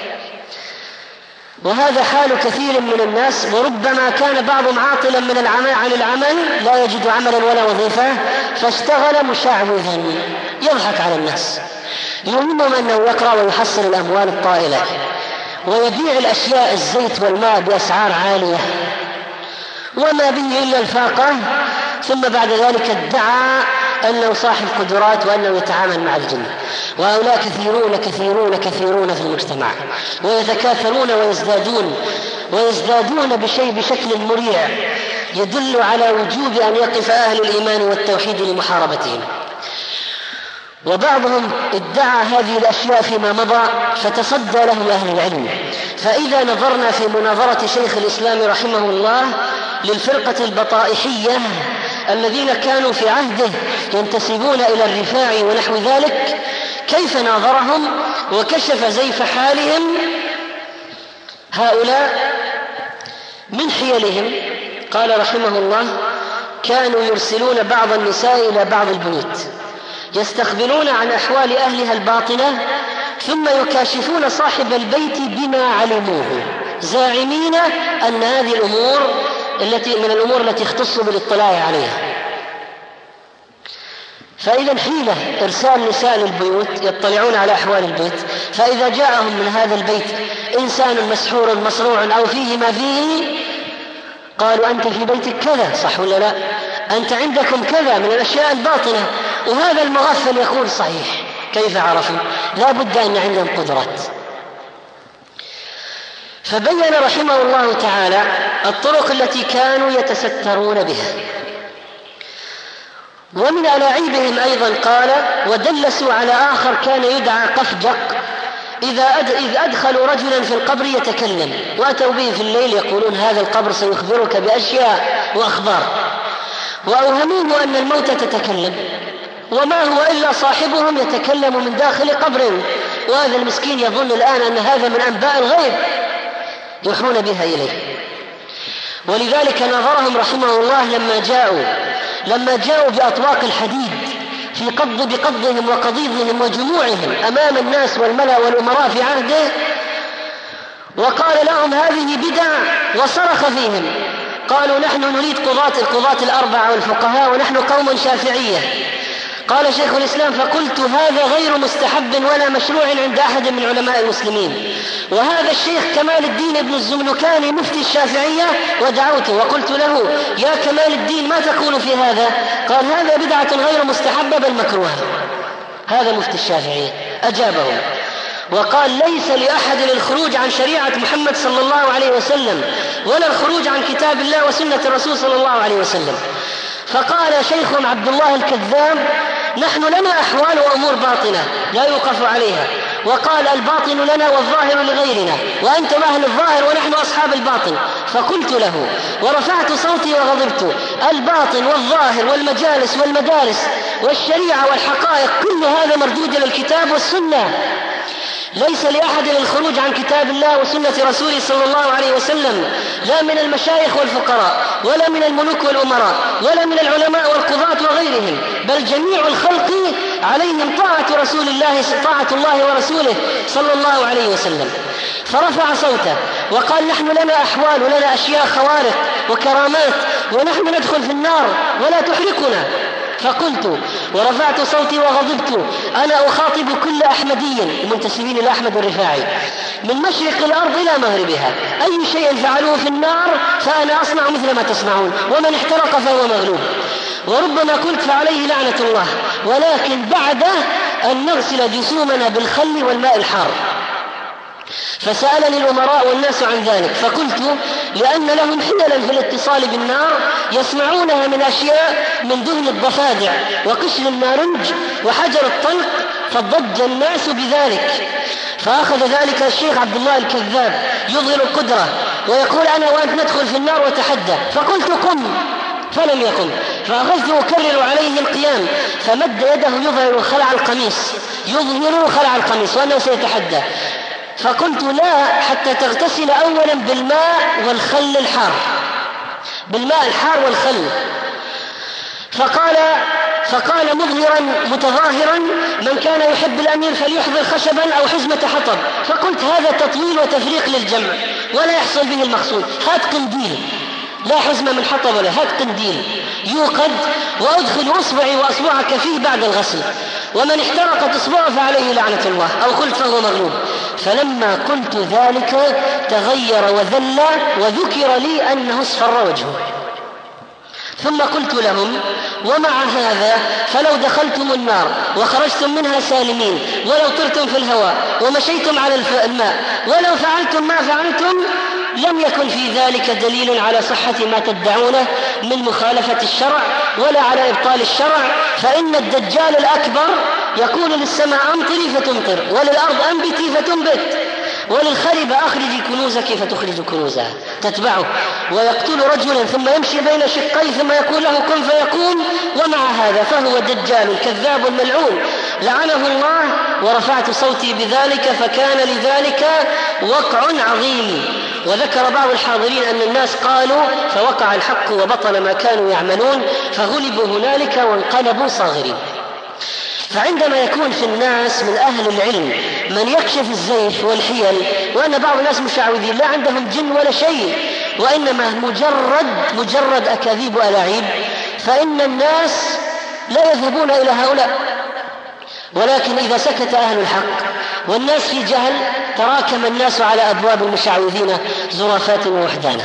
وهذا حال كثير من الناس، وربما كان بعضهم عاطلا من العمل عن العمل لا يجد عملا ولا وظيفة فاشتغل مشعوذا يضحك على الناس، يوهمهم أنه يقرأ ويحصل الأموال الطائلة ويبيع الأشياء الزيت والماء بأسعار عالية وما به إلا الفاقة، ثم بعد ذلك ادعى أنه صاحب قدرات وأنه يتعامل مع الجن. وهؤلاء كثيرون كثيرون كثيرون في المجتمع، ويتكاثرون ويزدادون ويزدادون بشيء بشكل مريع يدل على وجوب أن يقف أهل الإيمان والتوحيد لمحاربتهم. وبعضهم ادعى هذه الأشياء فيما مضى فتصدى له أهل العلم. فإذا نظرنا في مناظرة شيخ الإسلام رحمه الله للفرقة البطائحية الذين كانوا في عهده ينتسبون إلى الرفاعي ونحو ذلك، كيف ناظرهم وكشف زيف حالهم، هؤلاء من حيلهم قال رحمه الله: كانوا يرسلون بعض النساء إلى بعض البيوت يستخبرون عن أحوال أهلها الباطنة، ثم يكاشفون صاحب البيت بما علموه، زاعمين أن هذه الأمور التي من الأمور التي اختصوا بالاطلاع عليها. فإذا حيلة إرسال نساء للبيوت يطلعون على أحوال البيت، فإذا جاءهم من هذا البيت إنسان مسحور مصروع أو فيه ما فيه قالوا: أنت في بيتك كذا، صح ولا لا؟ أنت عندكم كذا من الأشياء الباطنة. وهذا المغفل يقول: صحيح. كيف عرفوا؟ لا بد أن عندهم قدرات. فبين رحمه الله تعالى الطرق التي كانوا يتسترون بها. ومن ألاعيبهم أيضا قال: ودلسوا على آخر كان يدعى قفجق، إذا أدخلوا رجلا في القبر يتكلم، وأتوا به في الليل يقولون: هذا القبر سيخبرك بأشياء وأخبار. وأوهموه أن الموتى تتكلم، وما هو إلا صاحبهم يتكلم من داخل قبر، وهذا المسكين يظن الآن أن هذا من أنباء الغيب يوحون بها إليه. ولذلك نظرهم رحمه الله لما جاءوا لما جاءوا بأطواق الحديد في قبض بقبضهم وقضيضهم وجموعهم أمام الناس والملأ والأمراء في عهده، وقال لهم: هذه بدع، وصرخ فيهم. قالوا: نحن نريد قضاة القضاة الأربعة والفقهاء، ونحن قوم شافعية. قال شيخ الإسلام: فقلت: هذا غير مستحب ولا مشروع عند أحد من علماء المسلمين. وهذا الشيخ كمال الدين ابن الزملكاني مفتي الشافعية، ودعوته وقلت له: يا كمال الدين، ما تقول في هذا؟ قال: هذا بدعة غير مستحبة بل مكروهة. هذا مفتي الشافعية أجابهم وقال: ليس لأحد الخروج عن شريعة محمد صلى الله عليه وسلم، ولا الخروج عن كتاب الله وسنة الرسول صلى الله عليه وسلم. فقال شيخ عبد الله الكذاب: نحن لنا أحوال وأمور باطنة لا يوقف عليها، وقال: الباطن لنا والظاهر لغيرنا، وأنتم أهل الظاهر ونحن أصحاب الباطن. فقلت له ورفعت صوتي وغضبت: الباطن والظاهر والمجالس والمدارس والشريعة والحقائق كل هذا مردود إلى الكتاب والسنة، ليس لأحد الخروج عن كتاب الله وسنة رسوله صلى الله عليه وسلم، لا من المشايخ والفقراء، ولا من الملوك والأمراء، ولا من العلماء والقضاة وغيرهم، بل جميع الخلق عليهم طاعة رسول الله طاعة الله ورسوله صلى الله عليه وسلم. فرفع صوته وقال: نحن لنا أحوال ولنا أشياء خوارق وكرامات، ونحن ندخل في النار ولا تحرقنا. فقلت ورفعت صوتي وغضبت: أنا أخاطب كل أحمدي المنتسبين إلى أحمد الرفاعي من مشرق الأرض إلى مغربها، أي شيء فعلوه في النار فأنا أصنع مثل ما تسمعون، ومن احترق فهو مغلوب. وربما قلت: فعليه لعنة الله، ولكن بعد أن نغسل جسومنا بالخل والماء الحار. فسألني الأمراء والناس عن ذلك، فقلت: لأن لهم حيلا في الاتصال بالنار يسمعونها من أشياء من دهن الضفادع وقشر النارنج وحجر الطلق، فضج الناس بذلك. فأخذ ذلك الشيخ عبد الله الكذاب يظهر القدرة ويقول: أنا وأنت ندخل في النار وتحدى. فقلت: قم، فلم يقم. فأخذت أكرر عليه القيام، فمد يده يظهر خلع القميص يظهر خلع القميص وأنه سيتحدى. فقلت: لا، حتى تغتسل أولا بالماء والخل الحار، بالماء الحار والخل. فقال فقال مظهرا متظاهرا: من كان يحب الأمير فليحضر خشبا أو حزمة حطب. فقلت: هذا تطويل وتفريق للجمع ولا يحصل به المقصود، هات قنديل، لا حزمة من حطب ولا، هات قنديل يوقد وأدخل أصبعي وأصبعك فيه بعد الغسل، ومن احترقت أصبعه فعليه لعنة الله، أو قلت فهو مغلوب. فلما قلت ذلك تغير وذل، وذكر لي أنه اصفر وجهه. ثم قلت لهم: ومع هذا فلو دخلتم النار وخرجتم منها سالمين، ولو طرتم في الهواء ومشيتم على الماء، ولو فعلتم ما فعلتم، لم يكن في ذلك دليل على صحة ما تدعونه من مخالفة الشرع ولا على إبطال الشرع، فإن الدجال الأكبر يقول للسماء أمطري فتمطر، وللأرض أنبتي فتنبت، وللخرب أخرجي كنوزك فتخرج كنوزها تتبعه، ويقتل رجلا ثم يمشي بين شقيه ثم يقول له كن فيكون، ومع هذا فهو دجال كذاب ملعون لعنه الله، ورفعت صوتي بذلك فكان لذلك وقع عظيم. وذكر بعض الحاضرين أن الناس قالوا فوقع الحق وبطل ما كانوا يعملون، فغلبوا هنالك وانقلبوا صاغرين. فعندما يكون في الناس من أهل العلم من يكشف الزيف والحيل، وأن بعض الناس مشعوذين لا عندهم جن ولا شيء، وإنما مجرد مجرد أكاذيب وألاعيب، فإن الناس لا يذهبون إلى هؤلاء. ولكن إذا سكت أهل الحق والناس في جهل، تراكم الناس على أبواب المشعوذين زرافات ووحدانا،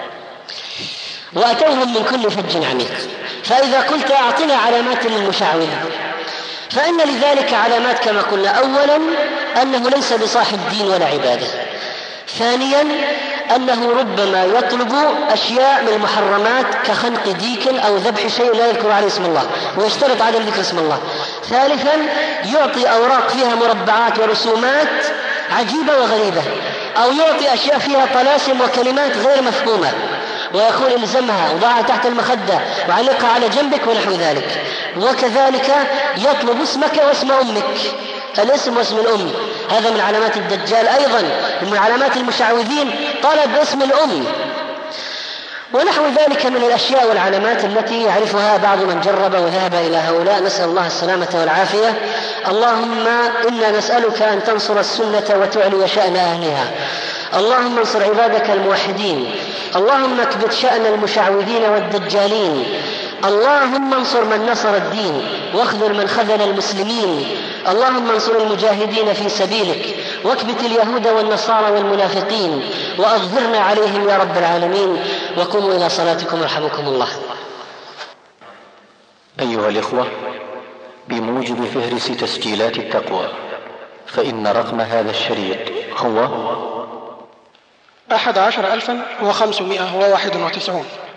وأتوهم من كل فج عميق. فإذا قلت أعطنا علامات للمشعوذ، فإن لذلك علامات كما قلنا: أولا أنه ليس بصاحب دين ولا عبادة، ثانيا أنه ربما يطلب أشياء من المحرمات كخنق ديك أو ذبح شيء لا يذكر عليه اسم الله ويشترط عدم ذكر اسم الله، ثالثا يعطي أوراق فيها مربعات ورسومات عجيبة وغريبة، أو يعطي أشياء فيها طلاسم وكلمات غير مفهومة ويقول الزمها وضعها تحت المخدة وعلقها على جنبك ونحو ذلك. وكذلك يطلب اسمك واسم أمك، الاسم واسم الأم، هذا من علامات الدجال. أيضا من علامات المشعوذين طلب اسم الأم ونحو ذلك من الأشياء والعلامات التي يعرفها بعض من جرب وذهب إلى هؤلاء، نسأل الله السلامة والعافية. اللهم إنا نسألك أن تنصر السنة وتعلي شأن أهلها، اللهم انصر عبادك الموحدين، اللهم اكبت شأن المشعوذين والدجالين، اللهم انصر من نصر الدين واخذل من خذل المسلمين، اللهم انصر المجاهدين في سبيلك واكبت اليهود والنصارى والمنافقين وأظهرنا عليهم يا رب العالمين. وقوموا إلى صلاتكم رحمكم الله. أيها الإخوة، بموجب فهرس تسجيلات التقوى، فإن رقم هذا الشريط هو أحد عشر ألفا وخمسمائة وواحد وتسعون.